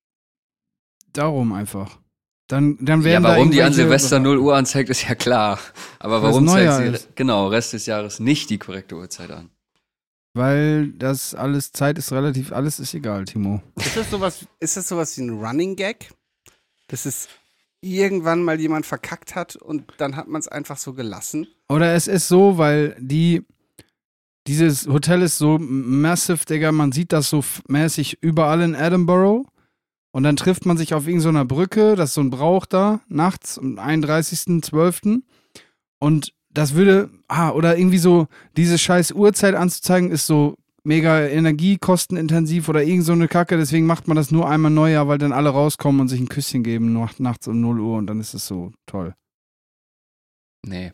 darum einfach. Dann, dann
Ja,
werden da
warum die an
irgendwelche-
Silvester null Uhr anzeigt, ist ja klar. Aber
Weil es
warum zeigt
Neujahr
sie,
ist.
genau, Rest des Jahres nicht die korrekte Uhrzeit an?
Weil das alles, Zeit ist relativ, alles ist egal, Timo.
Ist das sowas, ist das sowas wie ein Running Gag? Dass es irgendwann mal jemand verkackt hat und dann hat man es einfach so gelassen?
Oder es ist so, weil die, dieses Hotel ist so massive, Digga, man sieht das so f- mäßig überall in Edinburgh. Und dann trifft man sich auf irgendeiner Brücke, das ist so ein Brauch da, nachts am einunddreißigsten zwölften Und das würde, ah, oder irgendwie so, diese scheiß Uhrzeit anzuzeigen, ist so mega energiekostenintensiv oder irgend so eine Kacke. Deswegen macht man das nur einmal Neujahr, weil dann alle rauskommen und sich ein Küsschen geben, nur nachts um null Uhr und dann ist es so toll.
Nee.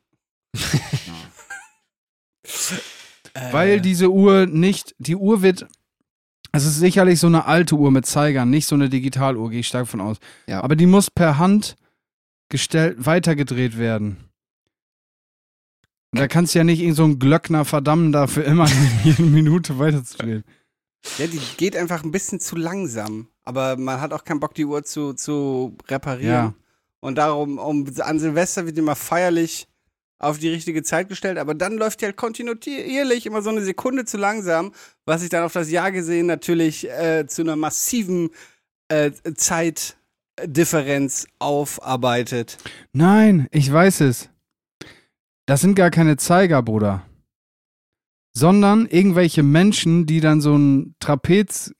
Weil diese Uhr nicht, die Uhr wird, es ist sicherlich so eine alte Uhr mit Zeigern, nicht so eine Digitaluhr, gehe ich stark von aus.
Ja.
Aber die muss per Hand gestellt, weitergedreht werden. Und da kannst du ja nicht irgend so einen Glöckner verdammen, dafür immer jede Minute weiterzudrehen.
Ja, die geht einfach ein bisschen zu langsam. Aber man hat auch keinen Bock, die Uhr zu, zu reparieren.
Ja.
Und darum, um, an Silvester wird immer feierlich auf die richtige Zeit gestellt, aber dann läuft die halt kontinuierlich immer so eine Sekunde zu langsam, was sich dann auf das Jahr gesehen natürlich äh, zu einer massiven äh, Zeitdifferenz aufarbeitet.
Nein, ich weiß es. Das sind gar keine Zeiger, Bruder. Sondern irgendwelche Menschen, die dann so ein Trapez.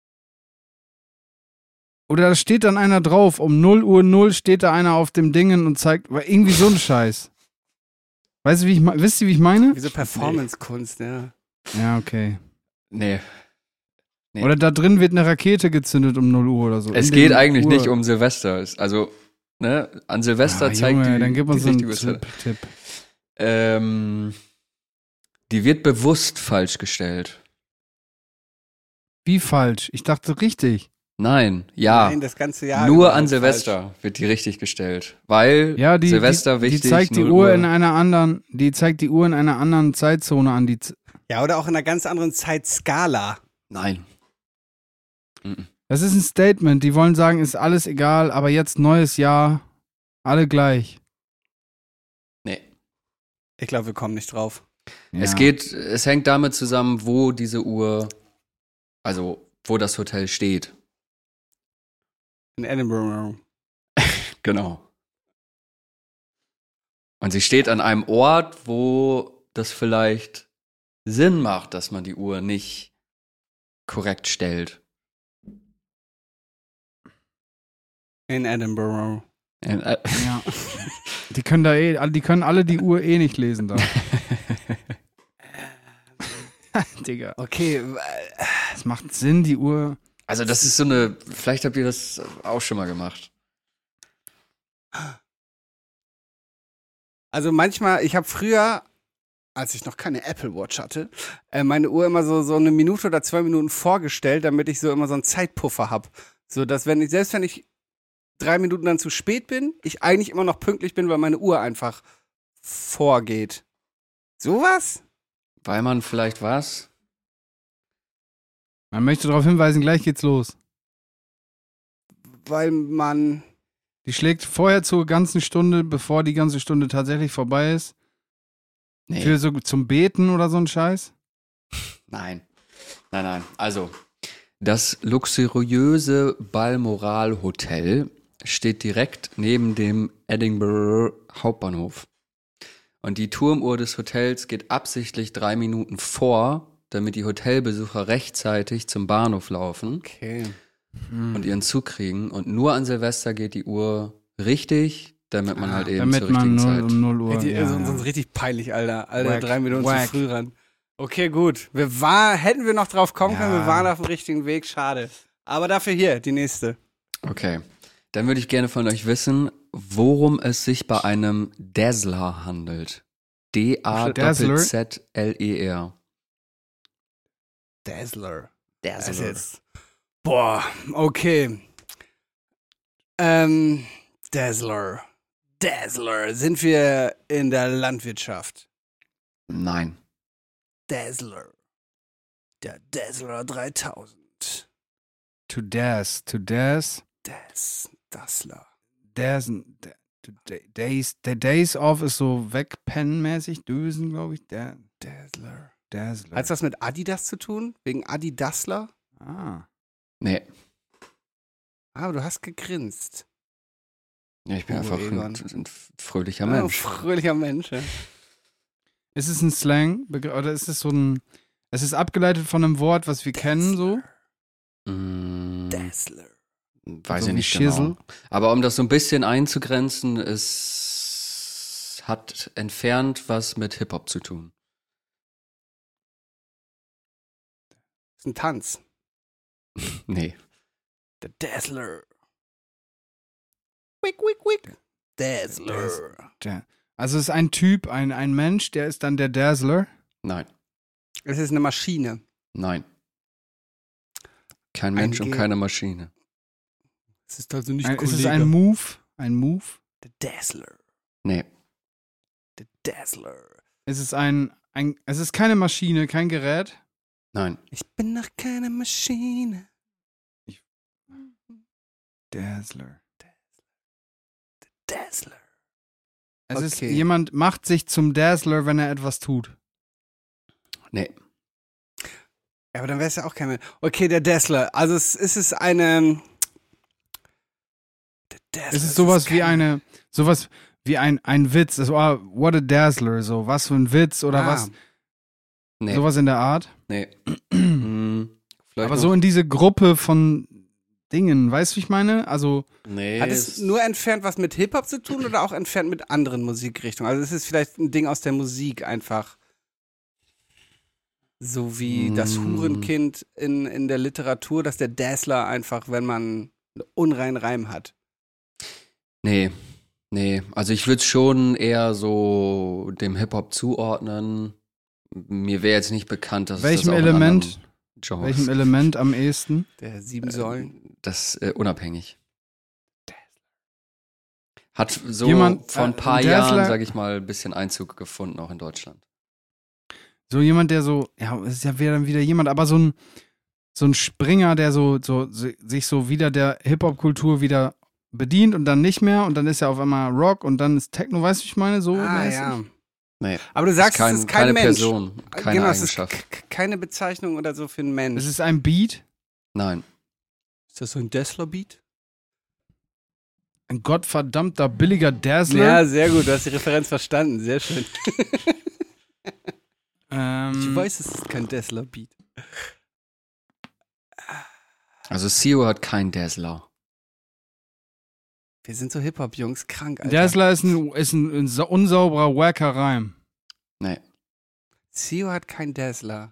Oder da steht dann einer drauf, um null Uhr null steht da einer auf dem Dingen und zeigt, war irgendwie so ein Scheiß. Weißt du, wie ich, me- wisst ihr, wie ich meine?
Wie so Performance-Kunst, ja.
Ja, okay.
Nee. Nee.
Oder da drin wird eine Rakete gezündet um null Uhr oder so.
Es
In
geht
den
eigentlich
Uhr.
nicht um Silvester. Es- Also, ne, an Silvester
Ah,
zeigt
Junge,
die,
dann gib uns
die
so einen
richtige Uhrzeit.
Tipp. Tipp.
Ähm, die wird bewusst falsch gestellt.
Wie falsch? Ich dachte richtig.
Nein, ja.
Nein, das ganze Jahr.
Nur
über
an
ist
Silvester wird die richtig gestellt. Weil
Ja, die,
Silvester
die,
wichtig.
die zeigt die
null
Uhr in einer anderen, die zeigt die Uhr in einer anderen Zeitzone an. Die Z-
falsch. Ja, oder auch in einer ganz anderen Zeitskala.
Nein. Mhm.
das ist ein Statement. Die wollen sagen, ist alles egal, aber jetzt neues Jahr, alle gleich.
Nee.
Ich glaube, wir kommen nicht drauf.
Ja.
Es geht, es hängt damit zusammen, wo diese Uhr, also wo das Hotel steht.
In Edinburgh.
Genau. Und sie steht an einem Ort, wo das vielleicht Sinn macht, dass man die Uhr nicht korrekt stellt.
In Edinburgh.
In, äh,
Ja. Die können da eh, die können alle die Uhr eh nicht lesen da. Digga.
Okay,
Es macht Sinn, die Uhr.
Also das ist so eine, vielleicht habt ihr das auch schon mal gemacht.
also manchmal, ich habe früher, als ich noch keine Apple Watch hatte, äh, meine Uhr immer so, so eine Minute oder zwei Minuten vorgestellt, damit ich so immer so einen Zeitpuffer habe. So dass wenn ich, selbst wenn ich drei Minuten dann zu spät bin, ich eigentlich immer noch pünktlich bin, weil meine Uhr einfach vorgeht. Sowas?
Weil man vielleicht was?
Man möchte darauf hinweisen, gleich geht's los.
Weil man.
Die schlägt vorher zur ganzen Stunde, bevor die ganze Stunde tatsächlich vorbei ist.
Nee.
Für so zum Beten oder so ein Scheiß.
Nein. Nein, nein. Also, das luxuriöse Balmoral Hotel steht direkt neben dem Edinburgh Hauptbahnhof. Und die Turmuhr des Hotels geht absichtlich drei Minuten vor, damit die Hotelbesucher rechtzeitig zum Bahnhof laufen
Okay.
und ihren Zug kriegen. Und nur an Silvester geht die Uhr richtig, damit man halt eben
Damit
zur
man
richtigen
null,
Zeit.
um null Uhr.
Richtig,
ja,
sonst
ja.
sonst richtig peinlich, Alter. Alter,
Wack,
drei Minuten
wack.
zu früh ran. Okay, gut. Wir war, hätten wir noch drauf kommen können,
Ja.
wir waren auf dem richtigen Weg, schade. Aber dafür hier, die nächste.
Okay. Dann würde ich gerne von euch wissen, worum es sich bei einem Dazzler handelt. D A Z Z L E R.
Dazzler. Das ist jetzt. Boah, okay. Ähm, Dazzler. Dazzler. Sind wir in der Landwirtschaft?
Nein.
Dazzler. Der Dazzler dreitausend.
To daz, to daz,
Das, Dazzler.
daz, da- to da- days, der Days Off ist so wegpennenmäßig, Dösen, glaube ich. Der
Dazzler.
Dazzler.
Hat das mit Adidas zu tun? Wegen Adi Dazzler?
ah.
Nee.
Ah, du hast gegrinst.
Ja, ich bin
Oh,
einfach ein,
Egon.
ein fröhlicher
Oh,
Mensch.
fröhlicher Mensch. Ja.
Ist es ein Slang oder ist es so ein, es ist abgeleitet von einem Wort, was wir kennen so?
Mm,
Dazzler.
weiß
So
ich
wie
nicht
Schissel?
genau. Aber um das so ein bisschen einzugrenzen, es hat entfernt was mit Hip-Hop zu tun.
Das ist ein Tanz.
Nee.
Der Dazzler. Wick, wick, wick. Dazzler.
Der, also es ist ein Typ, ein, ein Mensch, der ist dann der Dazzler.
Nein.
Es ist eine Maschine.
Nein. Kein
Ein
Mensch und
Ge-
keine Maschine.
Es ist also nicht
Ein, ist es ein Move? Ein Move?
Der Dazzler.
Nee.
Der Dazzler.
Ist es ein, ein, es ist keine Maschine, kein Gerät?
Nein.
Ich bin noch keine Maschine.
Dazzler.
Dazzler.
Es ist,
Okay.
jemand macht sich zum Dazzler, wenn er etwas tut.
Nee.
Ja, aber dann wäre es ja auch kein Mensch. Okay, der Dazzler. Also es, es ist eine. Der Dazzler.
Es ist sowas
kein-
wie eine, sowas wie ein, ein Witz. Das war, what a Dazzler, so, was für ein Witz oder
Ah,
was,
Nee.
sowas in der Art.
Nee. Hm, vielleicht
Aber
noch-
so in diese Gruppe von Dingen, weißt du, wie ich meine? Also,
Nee.
Hat es nur entfernt was mit Hip-Hop zu tun oder auch entfernt mit anderen Musikrichtungen? Also es ist vielleicht ein Ding aus der Musik einfach. So wie das
Mm.
Hurenkind in, in der Literatur, dass der Dazzler einfach, wenn man einen unreinen Reim hat.
Nee, nee. Also ich würde es schon eher so dem Hip-Hop zuordnen. Mir wäre jetzt nicht bekannt, dass
Welchem
es das auch
Element?
in anderen Genres
Welchem Element am ehesten?
Der sieben Säulen.
Das äh, unabhängig. Hat so
Jemand,
vor ein
äh,
paar
Dazzler-
Jahren, sag ich mal, ein bisschen Einzug gefunden, auch in Deutschland.
So jemand, der so, ja, es ist ja wieder, wieder jemand, aber so ein, so ein Springer, der so, so si- sich so wieder der Hip-Hop-Kultur wieder bedient und dann nicht mehr und dann ist er auf einmal Rock und dann ist Techno, weißt du, wie ich meine? So
Ah,
mäßig.
ja.
Nee.
Aber du sagst,
kein,
es ist kein
keine
Mensch.
Person, keine
genau, es ist
Eigenschaft.
k- keine Bezeichnung oder so für einen Mensch.
Es ist ein Beat,
Nein.
Ist das so ein Dazzler-Beat?
ein gottverdammter billiger Dazzler.
Ja, sehr gut, du hast die Referenz verstanden, sehr schön.
ähm,
Ich weiß, es ist kein Dazzler-Beat.
Also C E O hat keinen Dazzler.
Wir sind so Hip-Hop-Jungs, krank, Alter.
Dazzler ist ein, ist ein, ein sa- unsauberer, wacker Reim.
Nee.
C E O hat kein Dazzler.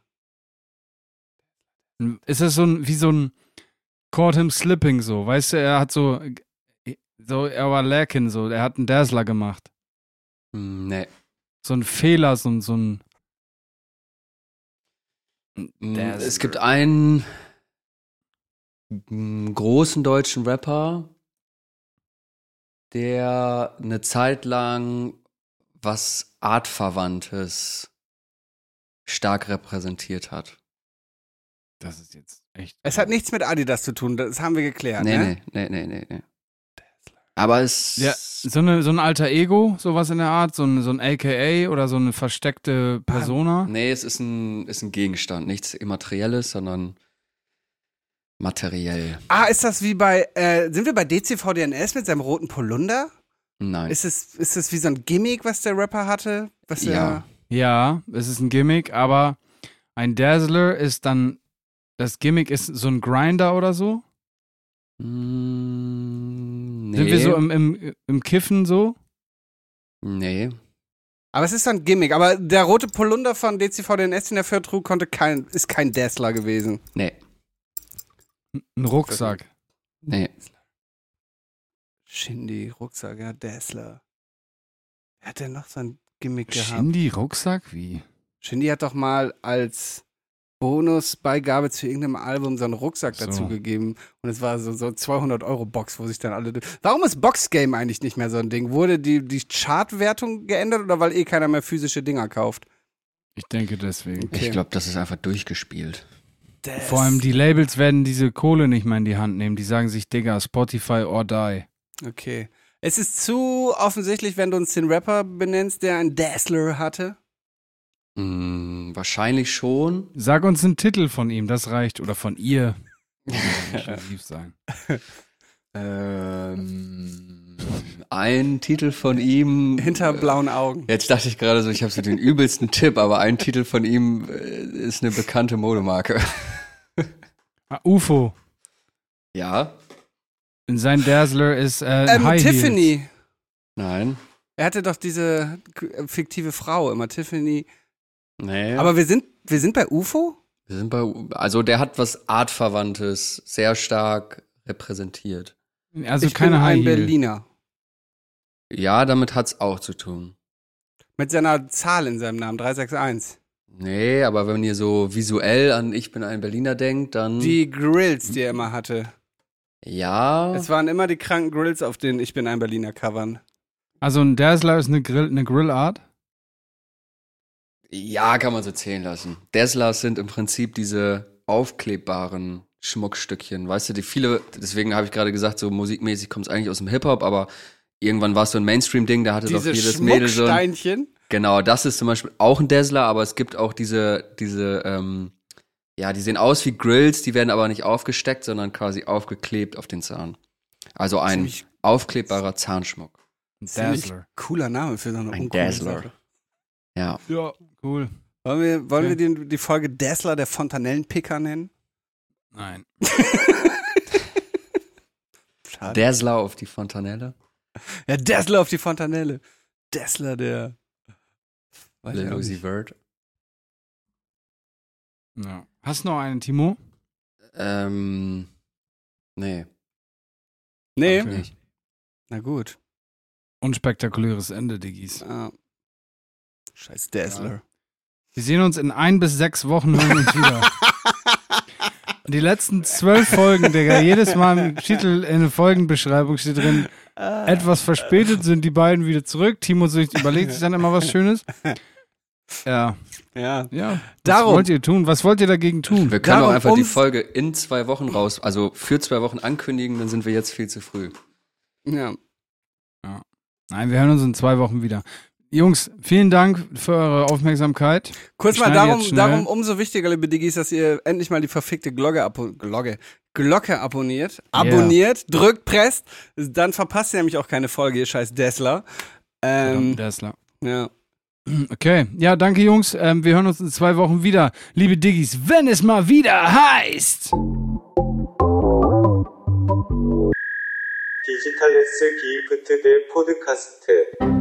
Ist das so ein, wie so ein Caught him slipping so, weißt du, er hat so, so, er war lacking so, er hat einen Dazzler gemacht.
Hm, Nee.
So ein Fehler, so ein, so ein
Mm,
Dazzler.
Es gibt einen mm, großen deutschen Rapper, der eine Zeit lang was Artverwandtes stark repräsentiert hat.
Das ist jetzt echt.
Es hat nichts mit Adidas zu tun, das haben wir geklärt,
nee,
ne?
nee, nee, nee, nee, nee. Aber es.
Ja, so, eine, so ein alter Ego, sowas in der Art, so ein, so ein A K A oder so eine versteckte Persona.
Nee, es ist ein, ist ein Gegenstand. Nichts Immaterielles, sondern materiell.
Ah, ist das wie bei, äh, sind wir bei D C V D N S mit seinem roten Polunder?
Nein.
Ist es, ist es wie so ein Gimmick, was der Rapper hatte? Was
Ja.
er,
Ja, es ist ein Gimmick, aber ein Dazzler ist dann, das Gimmick ist so ein Grinder oder so.
Mm, nee.
Sind wir so im, im, im Kiffen so?
Nee.
aber es ist so ein Gimmick. Aber der rote Polunder von D C V D N S, den er trug, konnte kein, ist kein Dazzler gewesen.
Nee.
Ein Rucksack.
Nee.
Shindy, Rucksack, ja, Dazzler. Wer hat denn noch so ein Gimmick gehabt?
Shindy Rucksack? Wie?
Shindy hat doch mal als Bonusbeigabe zu irgendeinem Album so einen Rucksack
So.
dazu gegeben. Und es war so so zweihundert Euro Box, wo sich dann alle. Warum ist Boxgame eigentlich nicht mehr so ein Ding? Wurde die, die Chartwertung geändert oder weil eh keiner mehr physische Dinger kauft?
Ich denke deswegen.
Okay.
Ich glaube, das ist einfach durchgespielt.
Das-
Vor allem die Labels werden diese Kohle nicht mehr in die Hand nehmen. Die sagen sich, Digga, Spotify or die.
Okay. Es ist zu offensichtlich, wenn du uns den Rapper benennst, der einen Dazzler hatte.
Mm, wahrscheinlich schon.
Sag uns einen Titel von ihm, das reicht. Oder von ihr. Schon lieb sein.
Ähm, ein Titel von ihm.
Hinter blauen Augen.
Jetzt dachte ich gerade so, ich habe so den übelsten Tipp, aber ein Titel von ihm äh, ist eine bekannte Modemarke.
Ah, U F O.
Ja?
Und sein Dazzler ist äh,
Ähm,
High Heels.
Tiffany.
Nein?
Er hatte doch diese k- fiktive Frau immer, Tiffany.
Nee.
Aber wir sind, wir sind bei U F O?
wir sind bei, also der hat was Artverwandtes sehr stark repräsentiert.
Also
ich
keine
bin
High
ein
Heel.
Berliner.
Ja, damit hat's auch zu tun.
Mit seiner Zahl in seinem Namen, drei sechs eins.
Nee, aber wenn ihr so visuell an Ich bin ein Berliner denkt, dann.
Die Grills, die er immer hatte.
Ja.
Es waren immer die kranken Grills auf den Ich bin ein Berliner Covern.
Also ein Dazzler ist eine, Grill, eine Grillart.
Ja, kann man so zählen lassen. Dazzlers sind im Prinzip diese aufklebbaren Schmuckstückchen, weißt du, die viele, deswegen habe ich gerade gesagt, so musikmäßig kommt es eigentlich aus dem Hip-Hop, aber irgendwann war es so ein Mainstream-Ding, da hatte doch
Diese
jedes Mädel so ein,
Schmucksteinchen.
genau, das ist zum Beispiel auch ein Dazzler, aber es gibt auch diese, diese, ähm, ja, die sehen aus wie Grills, die werden aber nicht aufgesteckt, sondern quasi aufgeklebt auf den Zahn. Also ein
Ziemlich-
aufklebbarer Zahnschmuck.
Ein
Ziemlich
Dazzler.
cooler Name für so eine
Ein
uncoole
Dazzler.
Sache.
Ja.
Ja, cool.
Wollen wir, wollen
Okay.
wir die, die Folge Dazzler der Fontanellenpicker nennen?
Nein.
Schade.
Dazzler auf die Fontanelle.
Ja, Dazzler auf die Fontanelle. Dazzler der. Weiß ich
Lil
auch
Uzi
nicht.
Vert.
Ja. Hast du noch einen, Timo?
Ähm, nee.
Nee?
hab ich nicht.
Na gut.
Unspektakuläres Ende, Diggis.
Ah. Scheiß Dazzler.
Wir sehen uns in ein bis sechs Wochen hören uns wieder. Die letzten zwölf Folgen, Digga, jedes Mal im Titel in der Folgenbeschreibung steht drin, etwas verspätet sind die beiden wieder zurück. Timo sich, überlegt sich dann immer was Schönes. Ja.
Ja.
Ja. Was
Darum.
wollt ihr tun? Was wollt ihr dagegen tun?
Wir können
Darum
auch einfach die
ums-
Folge in zwei Wochen raus, also für zwei Wochen ankündigen, dann sind wir jetzt viel zu früh.
Ja.
Nein, wir hören uns in zwei Wochen wieder. Jungs, vielen Dank für eure Aufmerksamkeit.
Kurz
Ich
mal
schneide
darum,
jetzt schnell.
darum umso wichtiger, liebe Diggis, dass ihr endlich mal die verfickte Glocke, abo Glocke, Glocke abonniert. Abonniert, drückt, presst. Dann verpasst ihr nämlich auch keine Folge, ihr scheiß Dazzler. Ähm,
Verdammt, Dazzler.
ja.
Okay, ja, danke Jungs. Ähm, wir hören uns in zwei Wochen wieder. Liebe Diggis, wenn es mal wieder heißt.
디지털 S 기프트 대 포드카스트